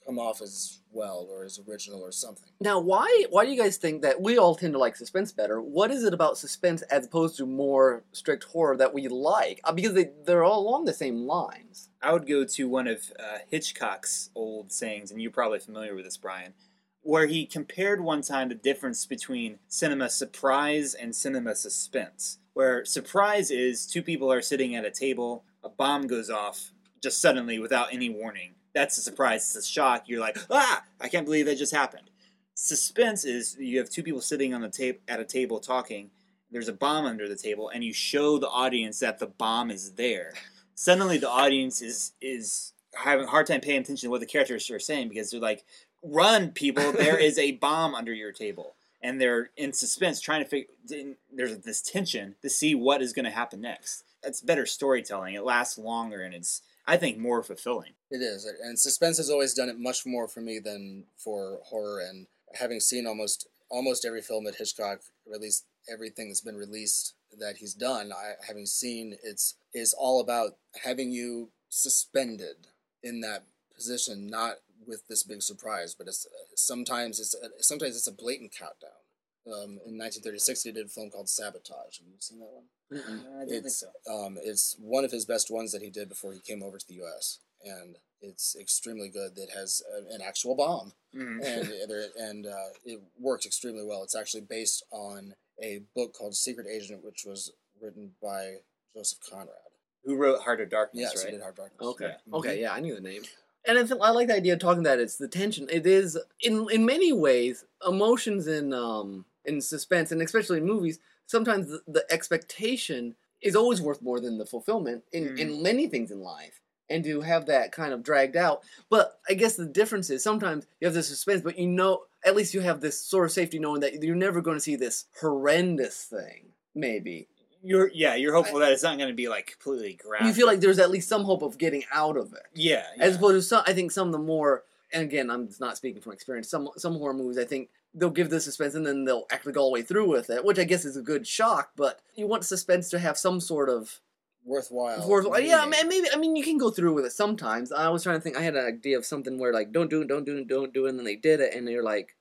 come off as well or as original or something. Now, why why do you guys think that we all tend to like suspense better? What is it about suspense as opposed to more strict horror that we like? Uh, Because they, they're all along the same lines. I would go to one of uh, Hitchcock's old sayings, and you're probably familiar with this, Brian, where he compared one time the difference between cinema surprise and cinema suspense. Where surprise is two people are sitting at a table, a bomb goes off just suddenly without any warning. That's a surprise. It's a shock. You're like, ah, I can't believe that just happened. Suspense is you have two people sitting on the ta- at a table talking. There's a bomb under the table, and you show the audience that the bomb is there. Suddenly, the audience is is having a hard time paying attention to what the characters are saying because they're like, "Run, people! There is a bomb under your table," and they're in suspense, trying to figure. There's this tension to see what is going to happen next. That's better storytelling. It lasts longer, and it's, I think, more fulfilling. It is, and suspense has always done it much more for me than for horror. And having seen almost almost every film that Hitchcock, or at least everything that's been released that he's done, I having seen it's is all about having you suspended in that position, not with this big surprise, but it's sometimes it's a, sometimes it's a blatant countdown. Um, in nineteen thirty-six, he did a film called Sabotage. Have you seen that one? Mm-mm. I don't It's think so. um, it's one of his best ones that he did before he came over to the U S, and it's extremely good. It has a, an actual bomb, Mhm. and there- and uh, it works extremely well. It's actually based on a book called Secret Agent, which was written by Joseph Conrad. Who wrote Heart of Darkness, Yes, right? he did Hard Darkness. Okay. Yeah. Okay, yeah, I knew the name. And I, th- I like the idea of talking that it's the tension. It is, in in many ways, emotions in um in suspense, and especially in movies, sometimes the, the expectation is always worth more than the fulfillment in, Mm. in many things in life. And to have that kind of dragged out. But I guess the difference is sometimes you have the suspense, but you know, at least you have this sort of safety knowing that you're never going to see this horrendous thing, maybe. You're yeah, you're hopeful that it's not going to be like completely graphic. You feel like there's at least some hope of getting out of it. yeah, yeah. As opposed to some, I think some of the more, and again, I'm not speaking from experience. Some some horror movies, I think they'll give the suspense and then they'll actually go all the way through with it, which I guess is a good shock. But you want suspense to have some sort of Worthwhile. worthwhile. Yeah, meaning. man, maybe. I mean, you can go through with it sometimes. I was trying to think. I had an idea of something where like, don't do it, don't do it, don't do it, and then they did it, and you're like,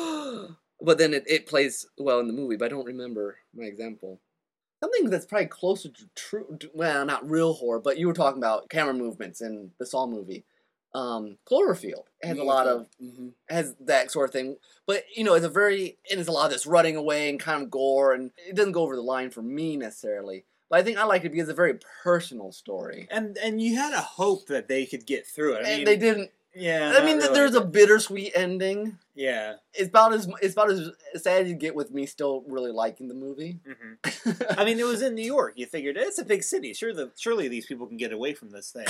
but then it, it plays well in the movie. But I don't remember my example. Something that's probably closer to true, well, not real horror, but you were talking about camera movements in the Saw movie. Um, Cloverfield has a lot of, Mm-hmm. has that sort of thing. But, you know, it's a very, and it's a lot of this running away and kind of gore, and it doesn't go over the line for me necessarily. But I think I like it because it's a very personal story. and and you had a hope that they could get through it. I And mean, they didn't, Yeah. I mean, not there's really, a bittersweet ending. but- Yeah. It's about as it's about as sad as you get with me still really liking the movie. hmm I mean, it was in New York. You figured it's a big city. Sure, the, surely these people can get away from this thing.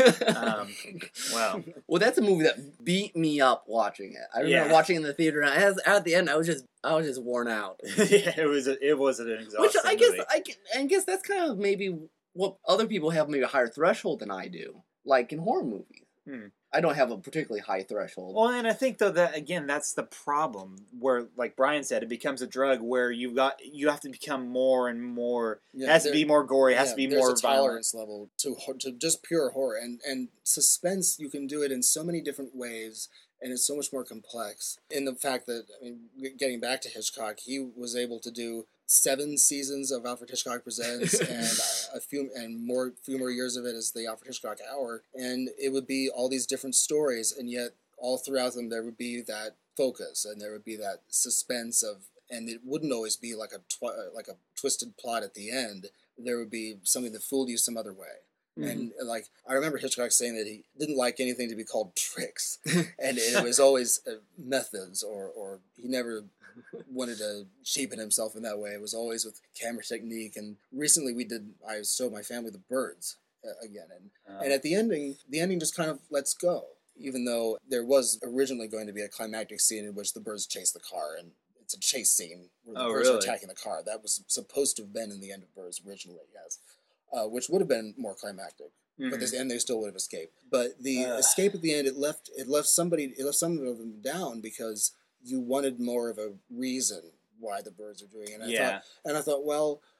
Um, wow. Well, that's a movie that beat me up watching it. I remember Yeah. watching it in the theater, and as, at the end, I was just I was just worn out. yeah, it was. A, it was an exhausting Which I guess movie. I, gue- I guess that's kind of maybe what other people have maybe a higher threshold than I do, like in horror movies. Hmm. I don't have a particularly high threshold. Well, and I think though that again, that's the problem. Where, like Brian said, it becomes a drug where you got you have to become more and more. Yeah, it has to there- be more gory. It has Yeah, to be there's more a violent. tolerance level to hor- to just pure horror, and and suspense. You can do it in so many different ways, and it's so much more complex. In the fact that, I mean, getting back to Hitchcock, he was able to do seven seasons of Alfred Hitchcock Presents, and a few and more few more years of it as the Alfred Hitchcock Hour, and it would be all these different stories, and yet all throughout them there would be that focus, and there would be that suspense of, and it wouldn't always be like a twi- like a twisted plot at the end. There would be something that fooled you some other way. And like I remember Hitchcock saying that he didn't like anything to be called tricks, and it was always uh, methods, or or he never wanted to cheapen himself in that way. It was always with camera technique. And recently we did I showed my family The Birds uh, again, and Um, and at the ending, the ending just kind of lets go, even though there was originally going to be a climactic scene in which the birds chase the car, and it's a chase scene where the Oh, birds are really? attacking the car. That was supposed to have been in the end of Birds originally, yes. Uh, which would have been more climactic, but mhm. this, and they still would have escaped. But the Ugh. escape at the end, it left it left somebody it left some of them down because you wanted more of a reason why the birds are doing it. And I Yeah. thought, and I thought, well,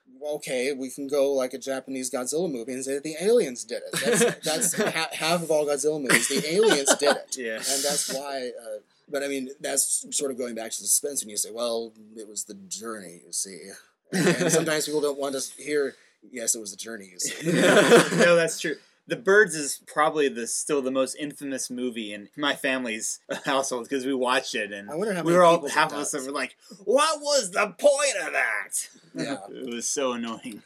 okay, we can go like a Japanese Godzilla movie and say that the aliens did it. That's, that's ha- half of all Godzilla movies. The aliens did it. Yeah. And that's why, uh, but I mean, that's sort of going back to suspense when you say, well, it was the journey, you see. And sometimes people don't want to hear, yes, it was the journey, you see. No, that's true. The Birds is probably the still the most infamous movie in my family's household because we watched it and I wonder how we many were all people half it of us does. were like, "What was the point of that?" Yeah. It was so annoying.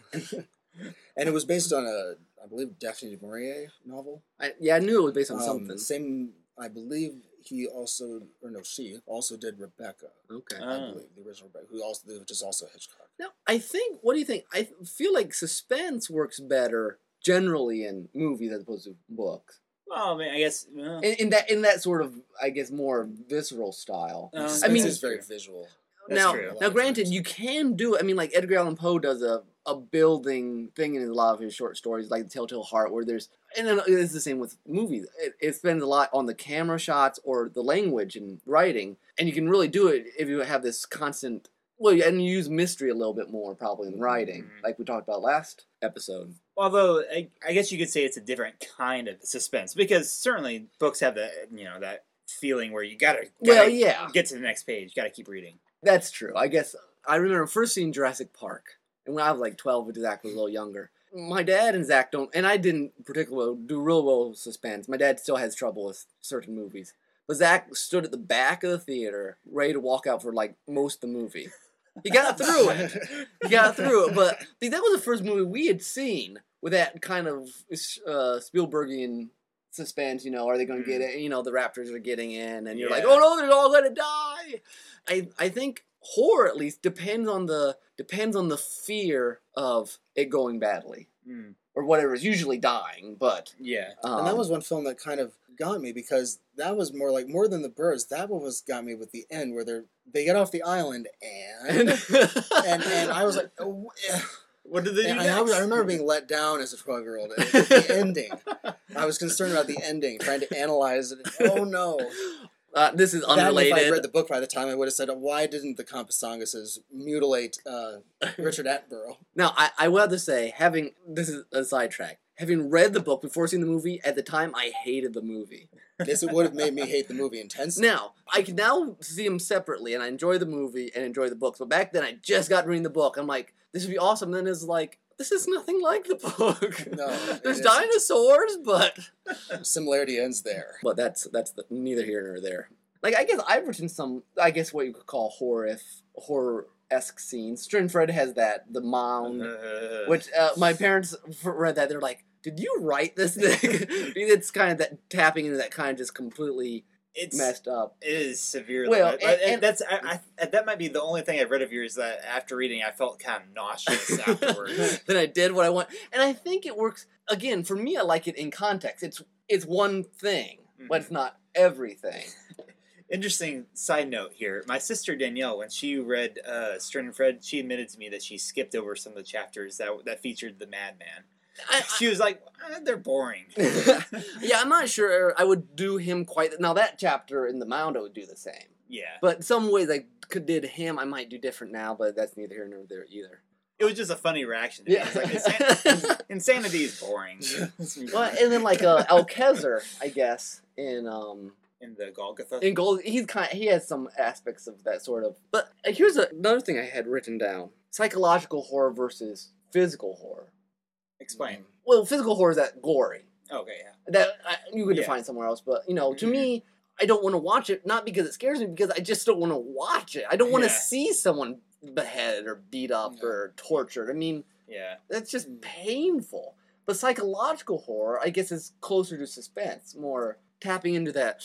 And it was based on a, I believe, Daphne du Maurier novel. I, yeah, I knew it was based on Um, something. Same, I believe he also, or no, she also did Rebecca. Okay. I Oh. believe the original Rebecca, who also, which is also Hitchcock. Now, I think, what do you think? I feel like suspense works better generally in movies as opposed to books. Well, I mean, I guess. Well, In, in that in that sort of, I guess, more visceral style. Um, Suspense I mean- is very visual. That's now, true. A lot now, of granted, times. you can do it. I mean, like Edgar Allan Poe does a, a building thing in a lot of his short stories, like The Telltale Heart, where there's, and then it's the same with movies. It, it spends a lot on the camera shots or the language and writing, and you can really do it if you have this constant. Well, and you use mystery a little bit more probably in writing, Mhm. like we talked about last episode. although I, I guess you could say it's a different kind of suspense because certainly books have that you know that feeling where you gotta, gotta Well, yeah. get to the next page, you gotta keep reading. That's true. I guess I remember first seeing Jurassic Park, and when I was like twelve, but Zach was a little younger. My dad and Zach don't, and I didn't particularly do real well with suspense. My dad still has trouble with certain movies, but Zach stood at the back of the theater, ready to walk out for like most of the movie. He got through it. He got through it, but see, that was the first movie we had seen with that kind of uh, Spielbergian suspense. You know, are they going to get it? You know, the Raptors are getting in, and you're like, Yeah. oh no, they're all going to die. I I think horror at least depends on the depends on the fear of it going badly Mm. or whatever. It's usually dying, but Yeah. um, And that was one film that kind of got me because that was more like, more than The Birds, that one was got me with the end where they're, they get off the island and, and, and I was like, oh, yeah. What did they do And next? I, was- I remember being let down as a twelve-year-old. The ending. I was concerned about the ending, trying to analyze it. Oh no! uh, this is That, and if unrelated. I read the book by the time, I would have said, "Why didn't the Compasanguses mutilate uh, Richard Attenborough?" Now, I, I will have to say, having this is a sidetrack. Having read the book before seeing the movie, at the time I hated the movie. This would have made me hate the movie intensely. Now, I can now see them separately, and I enjoy the movie and enjoy the books. But back then, I just got reading the book. I'm like, this would be awesome. Then it's like, this is nothing like the book. No, it There's isn't. dinosaurs, but Similarity ends there. but that's that's the, neither here nor there. Like I guess I've written some, I guess what you could call horror if horror esque scenes. Stern Fred has that the mound, Uh, which uh, my parents f- read that they're like, did you write this thing? It's kind of that tapping into that kind of just completely it's messed up. It is severely. Well, but- and- and, and- that's I, I, that might be the only thing I've read of yours that after reading I felt kind of nauseous afterwards. Then I did what I want, and I think it works. Again, for me, I like it in context. It's it's one thing, but it's not everything. Interesting side note here. My sister Danielle, when she read uh, Stern and Fred, she admitted to me that she skipped over some of the chapters that that featured the madman. I, She was like, eh, "They're boring." yeah, I'm not sure I would do him quite. Now that chapter in the mound, I would do the same. Yeah, But some ways I could did him, I might do different now. But that's neither here nor there either. it was just a funny reaction. To me. Yeah. It's like, Insan- Insanity is boring. Well, and then like uh, Alkezer, I guess in um In the Golgotha. in Gold, he's kind he has some aspects of that sort of. But uh, here's a, another thing I had written down: psychological horror versus physical horror. Explain. Well, physical horror is that gory. Okay, yeah. That I, you could Yeah. define somewhere else, but you know, to Mhm. me, I don't want to watch it. Not because it scares me, because I just don't want to watch it. I don't want to Yeah. see someone beheaded or beat up No. or tortured. I mean, Yeah. that's just painful. But psychological horror, I guess, is closer to suspense, more tapping into that,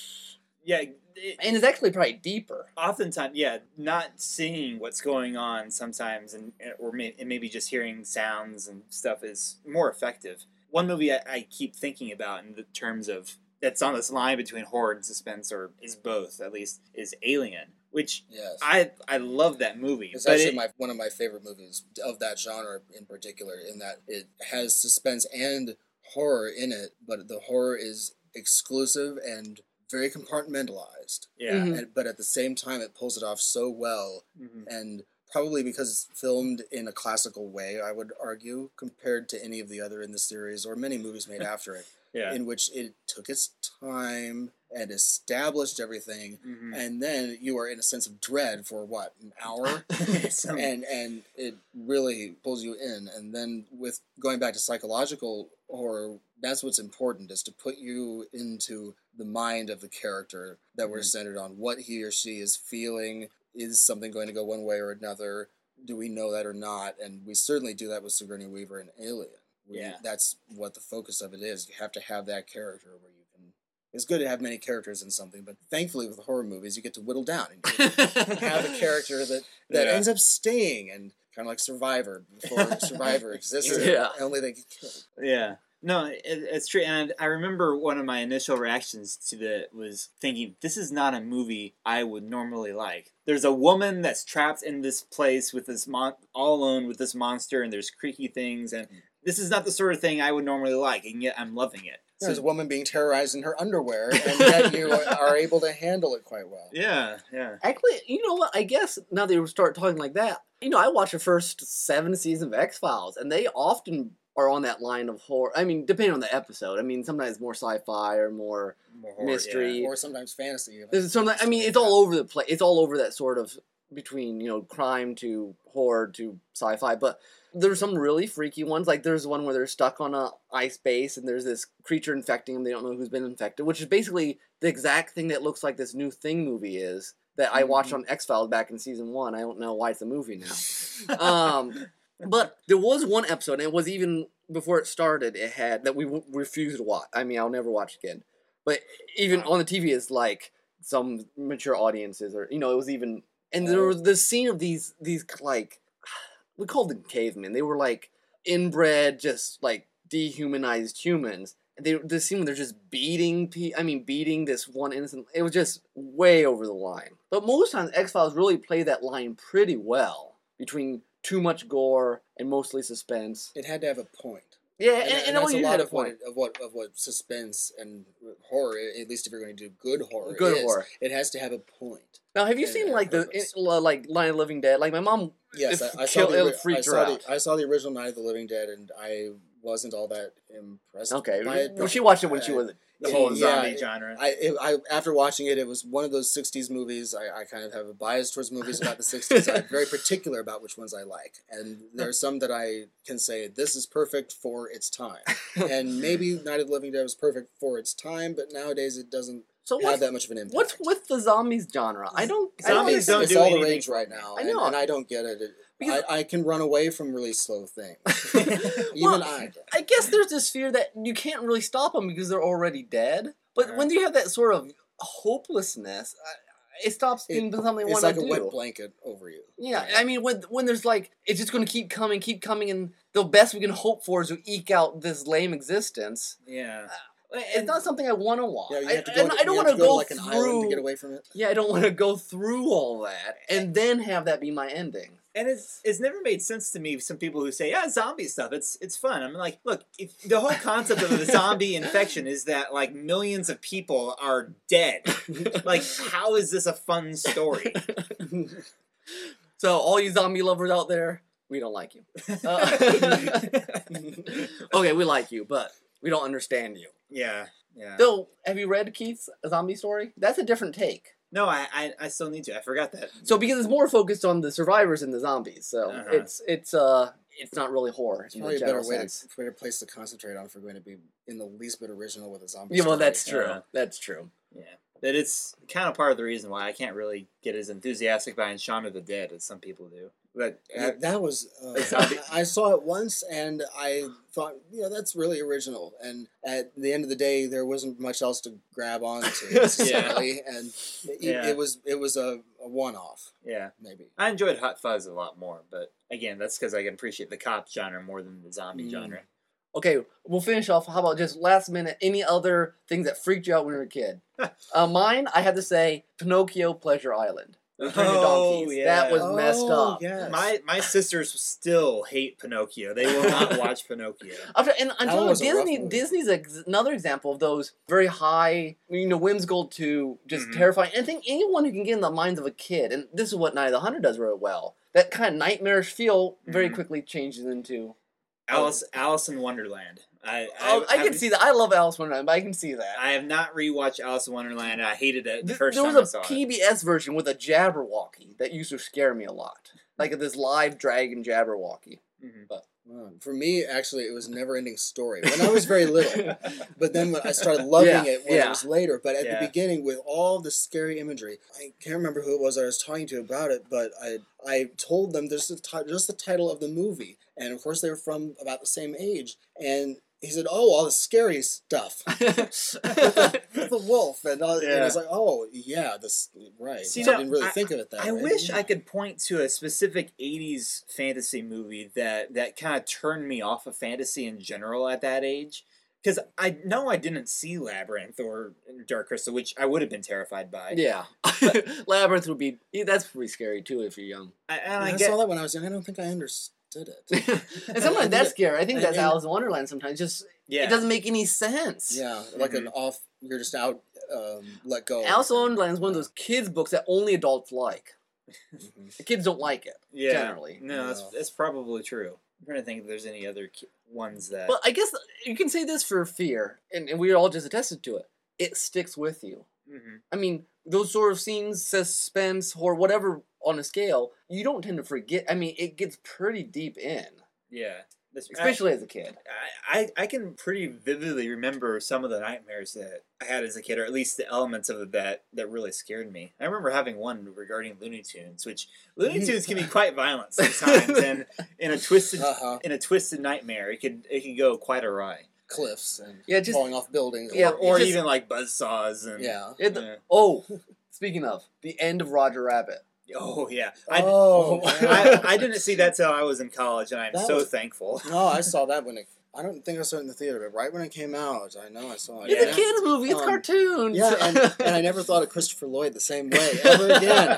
Yeah. It, and it's actually probably deeper. oftentimes, yeah, not seeing what's going on sometimes, and or may, and maybe just hearing sounds and stuff is more effective. One movie I, I keep thinking about in the terms of that's on this line between horror and suspense, or is both at least, is Alien, which Yes. I I love that movie. It's but actually it- my one of my favorite movies of that genre in particular, in that it has suspense and horror in it, but the horror is exclusive and very compartmentalized. yeah. Mhm. And, but at the same time, it pulls it off so well, Mhm. and probably because it's filmed in a classical way, I would argue, compared to any of the other in the series or many movies made after it, Yeah. in which it took its time and established everything, Mhm. and then you are in a sense of dread for what, an hour? Some- and and it really pulls you in. And then with going back to psychological horror, that's what's important, is to put you into the mind of the character that we're Mhm. centered on, what he or she is feeling. Is something going to go one way or another? Do we know that or not? And we certainly do that with Sigourney Weaver and Alien. We, Yeah. That's what the focus of it is. You have to have that character where you can... It's good to have many characters in something, but thankfully with horror movies, you get to whittle down and you get to have a character that, that Yeah. ends up staying, and kind of like Survivor, before Survivor existed. Yeah. Only they get killed. Yeah. No, it, it's true. And I remember one of my initial reactions to the was thinking, this is not a movie I would normally like. There's a woman that's trapped in this place with this mon- all alone with this monster, and there's creaky things, and this is not the sort of thing I would normally like, and yet I'm loving it. So, There's a woman being terrorized in her underwear, and yet you are able to handle it quite well. yeah, yeah. Actually, you know what? I guess now that you start talking like that, you know, I watched the first seven seasons of X-Files, and they often are on that line of horror. I mean, depending on the episode. I mean, sometimes more sci-fi or more More horror, mystery. Or sometimes fantasy. Even. There's some. I mean, it's all over the place. It's all over that sort of between, you know, crime to horror to sci-fi. But there's some really freaky ones. Like there's one where they're stuck on a ice base and there's this creature infecting them. They don't know who's been infected, which is basically the exact thing that looks like this new Thing movie is that I watched on X-Files back in season one. I don't know why it's a movie now. um, but there was one episode, and it was even before it started. It had that we w- refused to watch. I mean, I'll never watch again. But even on the T V, it's like some mature audiences, or you know, it was even. And there was this scene of these these like we called them cavemen. They were like inbred, just like dehumanized humans. They the scene where they're just beating. Pe- I mean, beating this one innocent. It was just way over the line. But most times, X-Files really play that line pretty well between too much gore and mostly suspense. It had to have a point. Yeah, And, and, and and that's all a you lot had of a point. what, of what of what suspense and horror, at least if you're going to do good horror, Good is. horror. It has to have a point. Now, have you and- seen and like the purpose. in, like Line of the Living Dead? Like my mom, Yes, it I, I kill- saw the, it ori- freaked I her saw out. the I saw the original Night of the Living Dead, and I wasn't all that impressed. Okay, by it, well, but she watched it when I- she was. The whole Yeah, zombie genre. I, it, I after watching it, it was one of those sixties movies. I, I kind of have a bias towards movies about the sixties. I'm very particular about which ones I like, and there are some that I can say this is perfect for its time. And maybe Night of the Living Dead was perfect for its time, but nowadays it doesn't So have what's, that much of an impact. what's with the zombies genre? I don't. I don't Zombies understand- don't it's do all the anything rage for right me. now, I and, know. and I don't get it. It- Because- I, I can run away from really slow things. Even Well, I. I guess there's this fear that you can't really stop them because they're already dead. But Yeah. when you have that sort of hopelessness, I- it stops It- being something they It's want like to a do. wet blanket over you. Yeah, I mean, when when there's like, it's just going to keep coming, keep coming, and the best we can hope for is to eke out this lame existence. Yeah. It's not something I want to watch. Yeah, you I, have to go. and to, I don't you have want to go, go to like an island through. to get away from it. Yeah, I don't want to go through all that and then have that be my ending. And it's it's never made sense to me. Some people who say, "Yeah, zombie stuff, it's it's fun." I'm like, look, if the whole concept of the zombie infection is that like millions of people are dead. Like, how is this a fun story? So, all you zombie lovers out there, we don't like you. Uh, okay, we like you, but we don't understand you. Yeah, yeah. So, have you read Keith's zombie story? That's a different take. No, I, I I still need to. I forgot that. So, because it's more focused on the survivors and the zombies, so Uh-huh. it's it's uh it's not really horror It's in probably the a better general way sense. to, better place to concentrate on if we're going to be in the least bit original with a zombie. Yeah, well, story. that's true. Uh, That's true. Yeah, but it's kind of part of the reason why I can't really get as enthusiastic buying Shaun of the Dead as some people do. But Yeah, that was. Uh, A zombie- I, I saw it once, and I thought, yeah, that's really original. And at the end of the day, there wasn't much else to grab onto necessarily, and it, Yeah. it was it was a, a one-off, yeah, maybe. I enjoyed Hot Fuzz a lot more. But again, that's because I can appreciate the cop genre more than the zombie Mm. genre. Okay, we'll finish off. How about just last minute? Any other things that freaked you out when you were a kid? uh, mine, I had to say, Pinocchio Pleasure Island. Return to Oh, Donkeys. yeah. That was messed Oh, up. yes. My my sisters still hate Pinocchio. They will not watch Pinocchio. After, and I'm That telling you, was a rough Disney, movie. Disney's ex- another example of those very high, you know, whimsical to just Mhm. terrifying. And I think anyone who can get in the minds of a kid, and this is what Night of the Hunter does really well, that kind of nightmarish feel very Mhm. quickly changes into. Alice Alice in Wonderland. I Oh, I, can haven't- see that. I love Alice in Wonderland, but I can see that. I have not rewatched Alice in Wonderland. I hated it the Th- first there time I was saw a it. P B S version with a Jabberwocky that used to scare me a lot, like this live dragon Jabberwocky. Mhm. Wow. For me, actually, it was a never-ending story. When I was very little, but then when I started loving Yeah, it when yeah. it was later. But at Yeah. the beginning, with all the scary imagery, I can't remember who it was I was talking to about it, but I I told them just the, ti- just the title of the movie, and of course they were from about the same age, and he said, "Oh, all the scary stuff." The wolf and, all, and Yeah. it's like, oh yeah, this right. See, So I now, didn't really I- think of it that I way. wish I could point to a specific eighties fantasy movie that, that kind of turned me off of fantasy in general at that age. Because I know I didn't see Labyrinth or Dark Crystal, which I would have been terrified by. Yeah, Labyrinth would be. That's pretty scary too if you're young. I, and I, I, get, saw that when I was young. I don't think I understood it. And sometimes that's scary. I think And- that's and- Alice in Wonderland. Sometimes just yeah. it doesn't make any sense. Yeah, like Mm-hmm. an off. You're just out. Um, let go. Alice in Wonderland is one of those kids' books that only adults like. Mhm. The kids don't like it yeah. generally. No, that's, No. that's probably true. I'm trying to think if there's any other ki- ones that. But I guess you can say this for Fear, and, and we all just attested to it. It sticks with you. Mhm. I mean, those sort of scenes, suspense, or whatever on a scale, you don't tend to forget. I mean, it gets pretty deep in, Yeah. This, especially as a kid. I, I, I can pretty vividly remember some of the nightmares that I had as a kid, or at least the elements of it that, that really scared me. I remember having one regarding Looney Tunes, which Looney Tunes can be quite violent sometimes, and in a twisted Uh-huh. in a twisted nightmare, it could it could go quite awry. Cliffs and Yeah, just- falling off buildings. Yeah, Or just- even like buzzsaws and yeah. It- yeah. Oh, speaking of the end of Roger Rabbit. Oh yeah, I, Oh, I, I didn't see that till I was in college, and I'm That so was- thankful. No, I saw that when it. I don't think I saw it in the theater, but right when it came out, I know I saw it. It's Yeah. a kids' movie. It's Um, cartoons. Yeah, and, and I never thought of Christopher Lloyd the same way ever again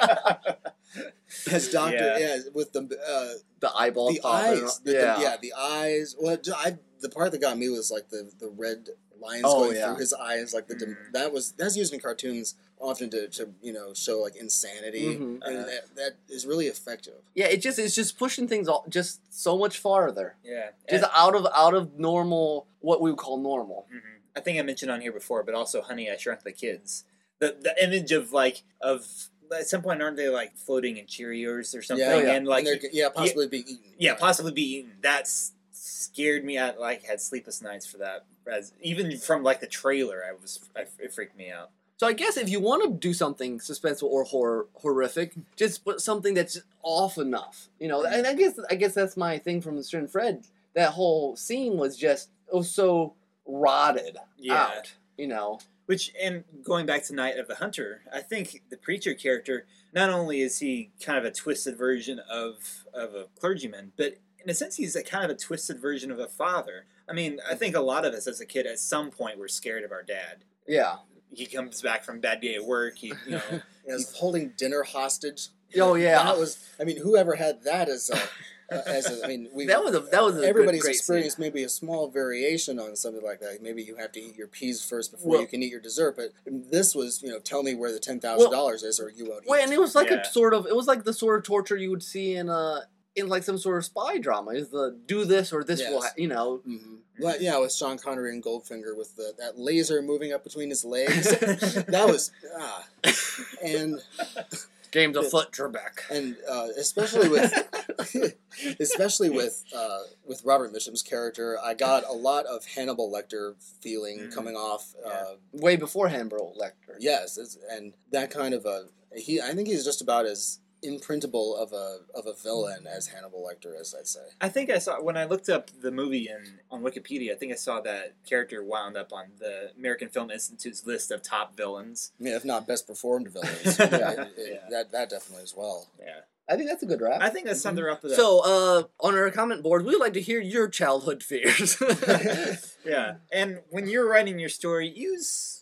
as Doctor. Yeah. Yeah, with the uh, the eyeballs. the popping eyes. up. The, yeah. the, yeah, the eyes. Well, I the part that got me was like the the red lines Oh, going yeah. through his eyes, like the dim- Mhm. that was that's used in cartoons often to, to you know show like insanity, Mhm. and Uh, that, that is really effective. Yeah, it just it's just pushing things all, just so much farther, Yeah, just out of out of normal, what we would call normal. hmm I think I mentioned on here before, but also Honey, I Shrunk the Kids. The the image of like of at some point aren't they like floating in Cheerios or something, Yeah, yeah. and like and they're- yeah, possibly being eaten. yeah, Right. possibly be eaten. That's scared me. I like had sleepless nights for that. As even from like the trailer, I was I, it freaked me out. So I guess if you want to do something suspenseful or horror horrific, just put something that's off enough, you know. And I guess I guess that's my thing from Mr. and Fred. That whole scene was just it was so rotted Yeah. out, you know. Which, and going back to Night of the Hunter, I think the preacher character, not only is he kind of a twisted version of, of a clergyman, but in a sense he's a kind of a twisted version of a father. I mean, I think a lot of us as a kid at some point were scared of our dad. Yeah. He comes back from a bad day at work, he, you know, Yeah, he's holding dinner hostage. Oh yeah. That was. I mean, whoever had that as a. Uh, as a, I mean, we, That was a- that was a good- everybody's great experienced maybe a small variation on something like that. Maybe you have to eat your peas first before Well- you can eat your dessert. But this was, you know, tell me where the ten thousand dollars is, or you won't eat. Well, and it was like Yeah. a sort of it was like the sort of torture you would see in a in like some sort of spy drama. Is the do this or this will Yes. ha- you know. Mm-hmm. Well, yeah, with Sean Connery and Goldfinger with the, that laser moving up between his legs. That was ah, and Games of Foot Trebek. and uh, especially with especially with uh, with Robert Mitchum's character, I got a lot of Hannibal Lecter feeling Mm. coming off. Uh, Way before Hannibal Lecter. yes, it's, and that kind of a he. I think he's just about as imprintable of a of a villain as Hannibal Lecter is. I'd say. I think I saw when I looked up the movie in on Wikipedia. I think I saw that character wound up on the American Film Institute's list of top villains. I mean, if not best performed villains, Yeah. yeah, it- Yeah. that that definitely as well. Yeah, I think that's a good rap. I think that's something up with So, uh, on our comment board, we'd like to hear your childhood fears. Yeah, and when you're writing your story, use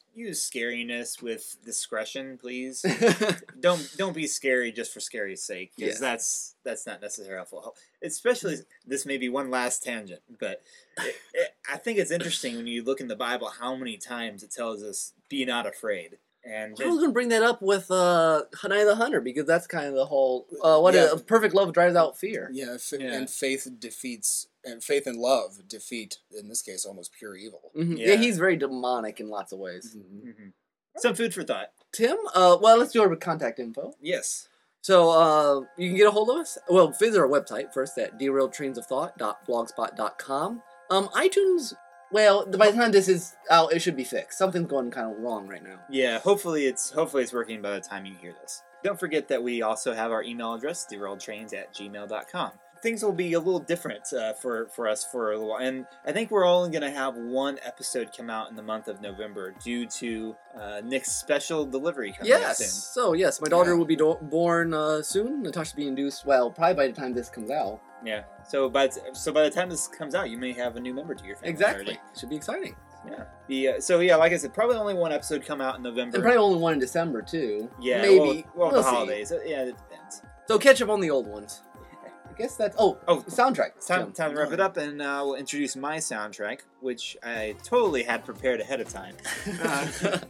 use scariness with discretion, please. don't don't be scary just for scary's sake, because Yes. that's that's not necessarily helpful. Especially, this may be one last tangent, but it, it, I think it's interesting when you look in the Bible how many times it tells us, "Be not afraid." And I was going to bring that up with uh, Hanai the Hunter, because that's kind of the whole, uh, what Yeah. a perfect love drives out fear. Yeah, f- Yeah. and faith defeats, and faith and love defeat, in this case, almost pure evil. Mhm. Yeah. Yeah, he's very demonic in lots of ways. Mhm. Some food for thought. Tim, uh, well, let's do our contact info. Yes. So uh, you can get a hold of us. Well, visit our website first at derailed trains of thought dot blogspot dot com. Um, iTunes, well, by the time this is out, it should be fixed. Something's going kind of wrong right now. Yeah, hopefully it's hopefully it's working by the time you hear this. Don't forget that we also have our email address, derailedtrains at gmail dot com. Things will be a little different uh, for, for us for a little while. And I think we're only going to have one episode come out in the month of November due to uh, Nick's special delivery coming out Yes. soon. So, yes, my daughter Yeah. will be do- born uh, soon. Natasha's being induced, well, probably by the time this comes out. Yeah. So by, the- so by the time this comes out, you may have a new member to your family Exactly. already. Should be exciting. Yeah. The, uh, so yeah, like I said, probably only one episode come out in November. And probably only one in December, too. yeah, Maybe. Well, well We'll the see. holidays. Uh, Yeah, it depends. So catch up on the old ones. I guess that's... Oh, Oh, soundtrack. It's time, Tim. time to wrap it up, and uh, we'll introduce my soundtrack, which I totally had prepared ahead of time. Uh,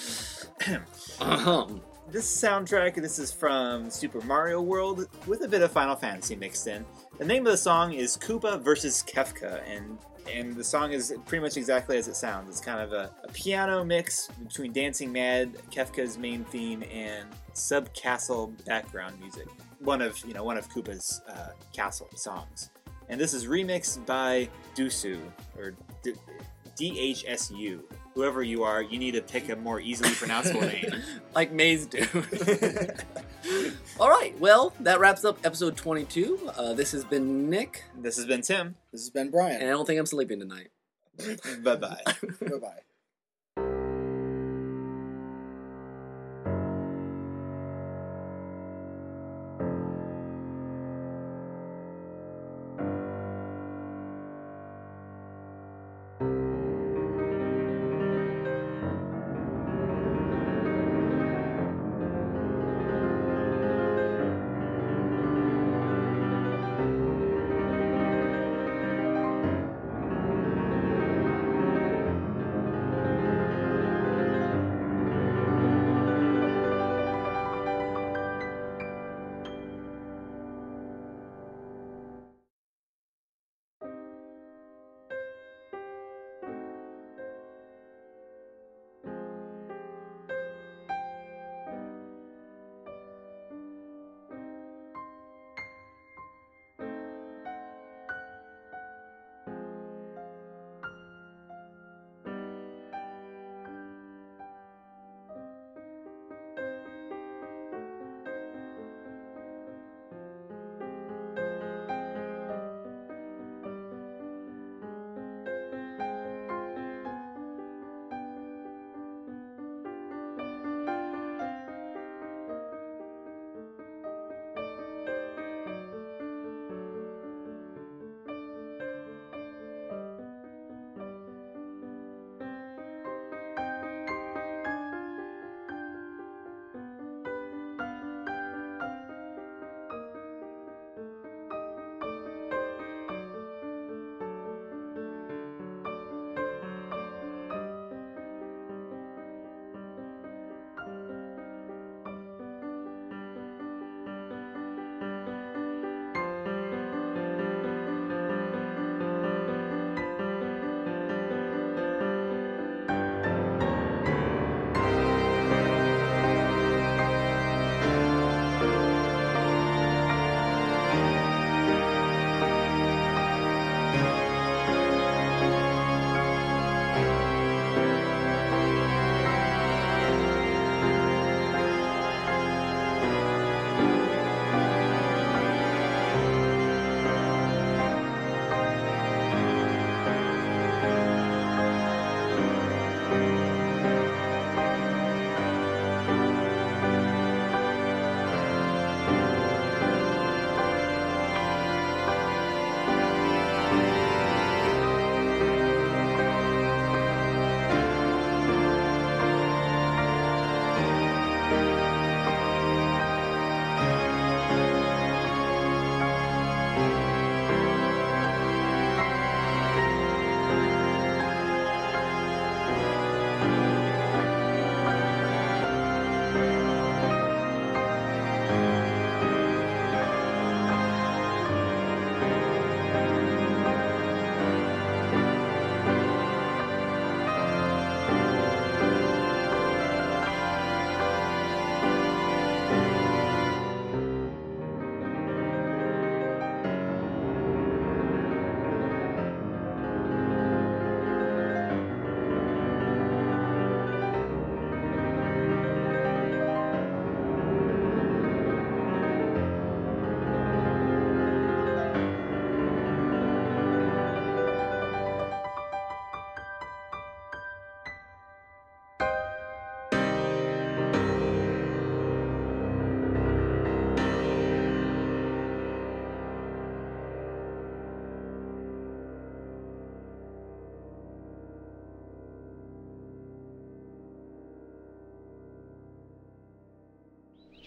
Um, this soundtrack, this is from Super Mario World, with a bit of Final Fantasy mixed in. The name of the song is Koopa versus Kefka, and and the song is pretty much exactly as it sounds. It's kind of a, a piano mix between Dancing Mad, Kefka's main theme, and sub-castle background music. One of you know one of Koopa's uh, castle songs, and this is remixed by Dusu or D- DHSU. Whoever you are, you need to pick a more easily pronounceable name. like Maze do. All right, well, that wraps up episode twenty-two. Uh, this has been Nick, This has been Tim. This has been and Brian. I don't think I'm sleeping tonight. Bye bye. Bye-bye.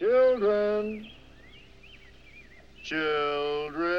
Children. Children.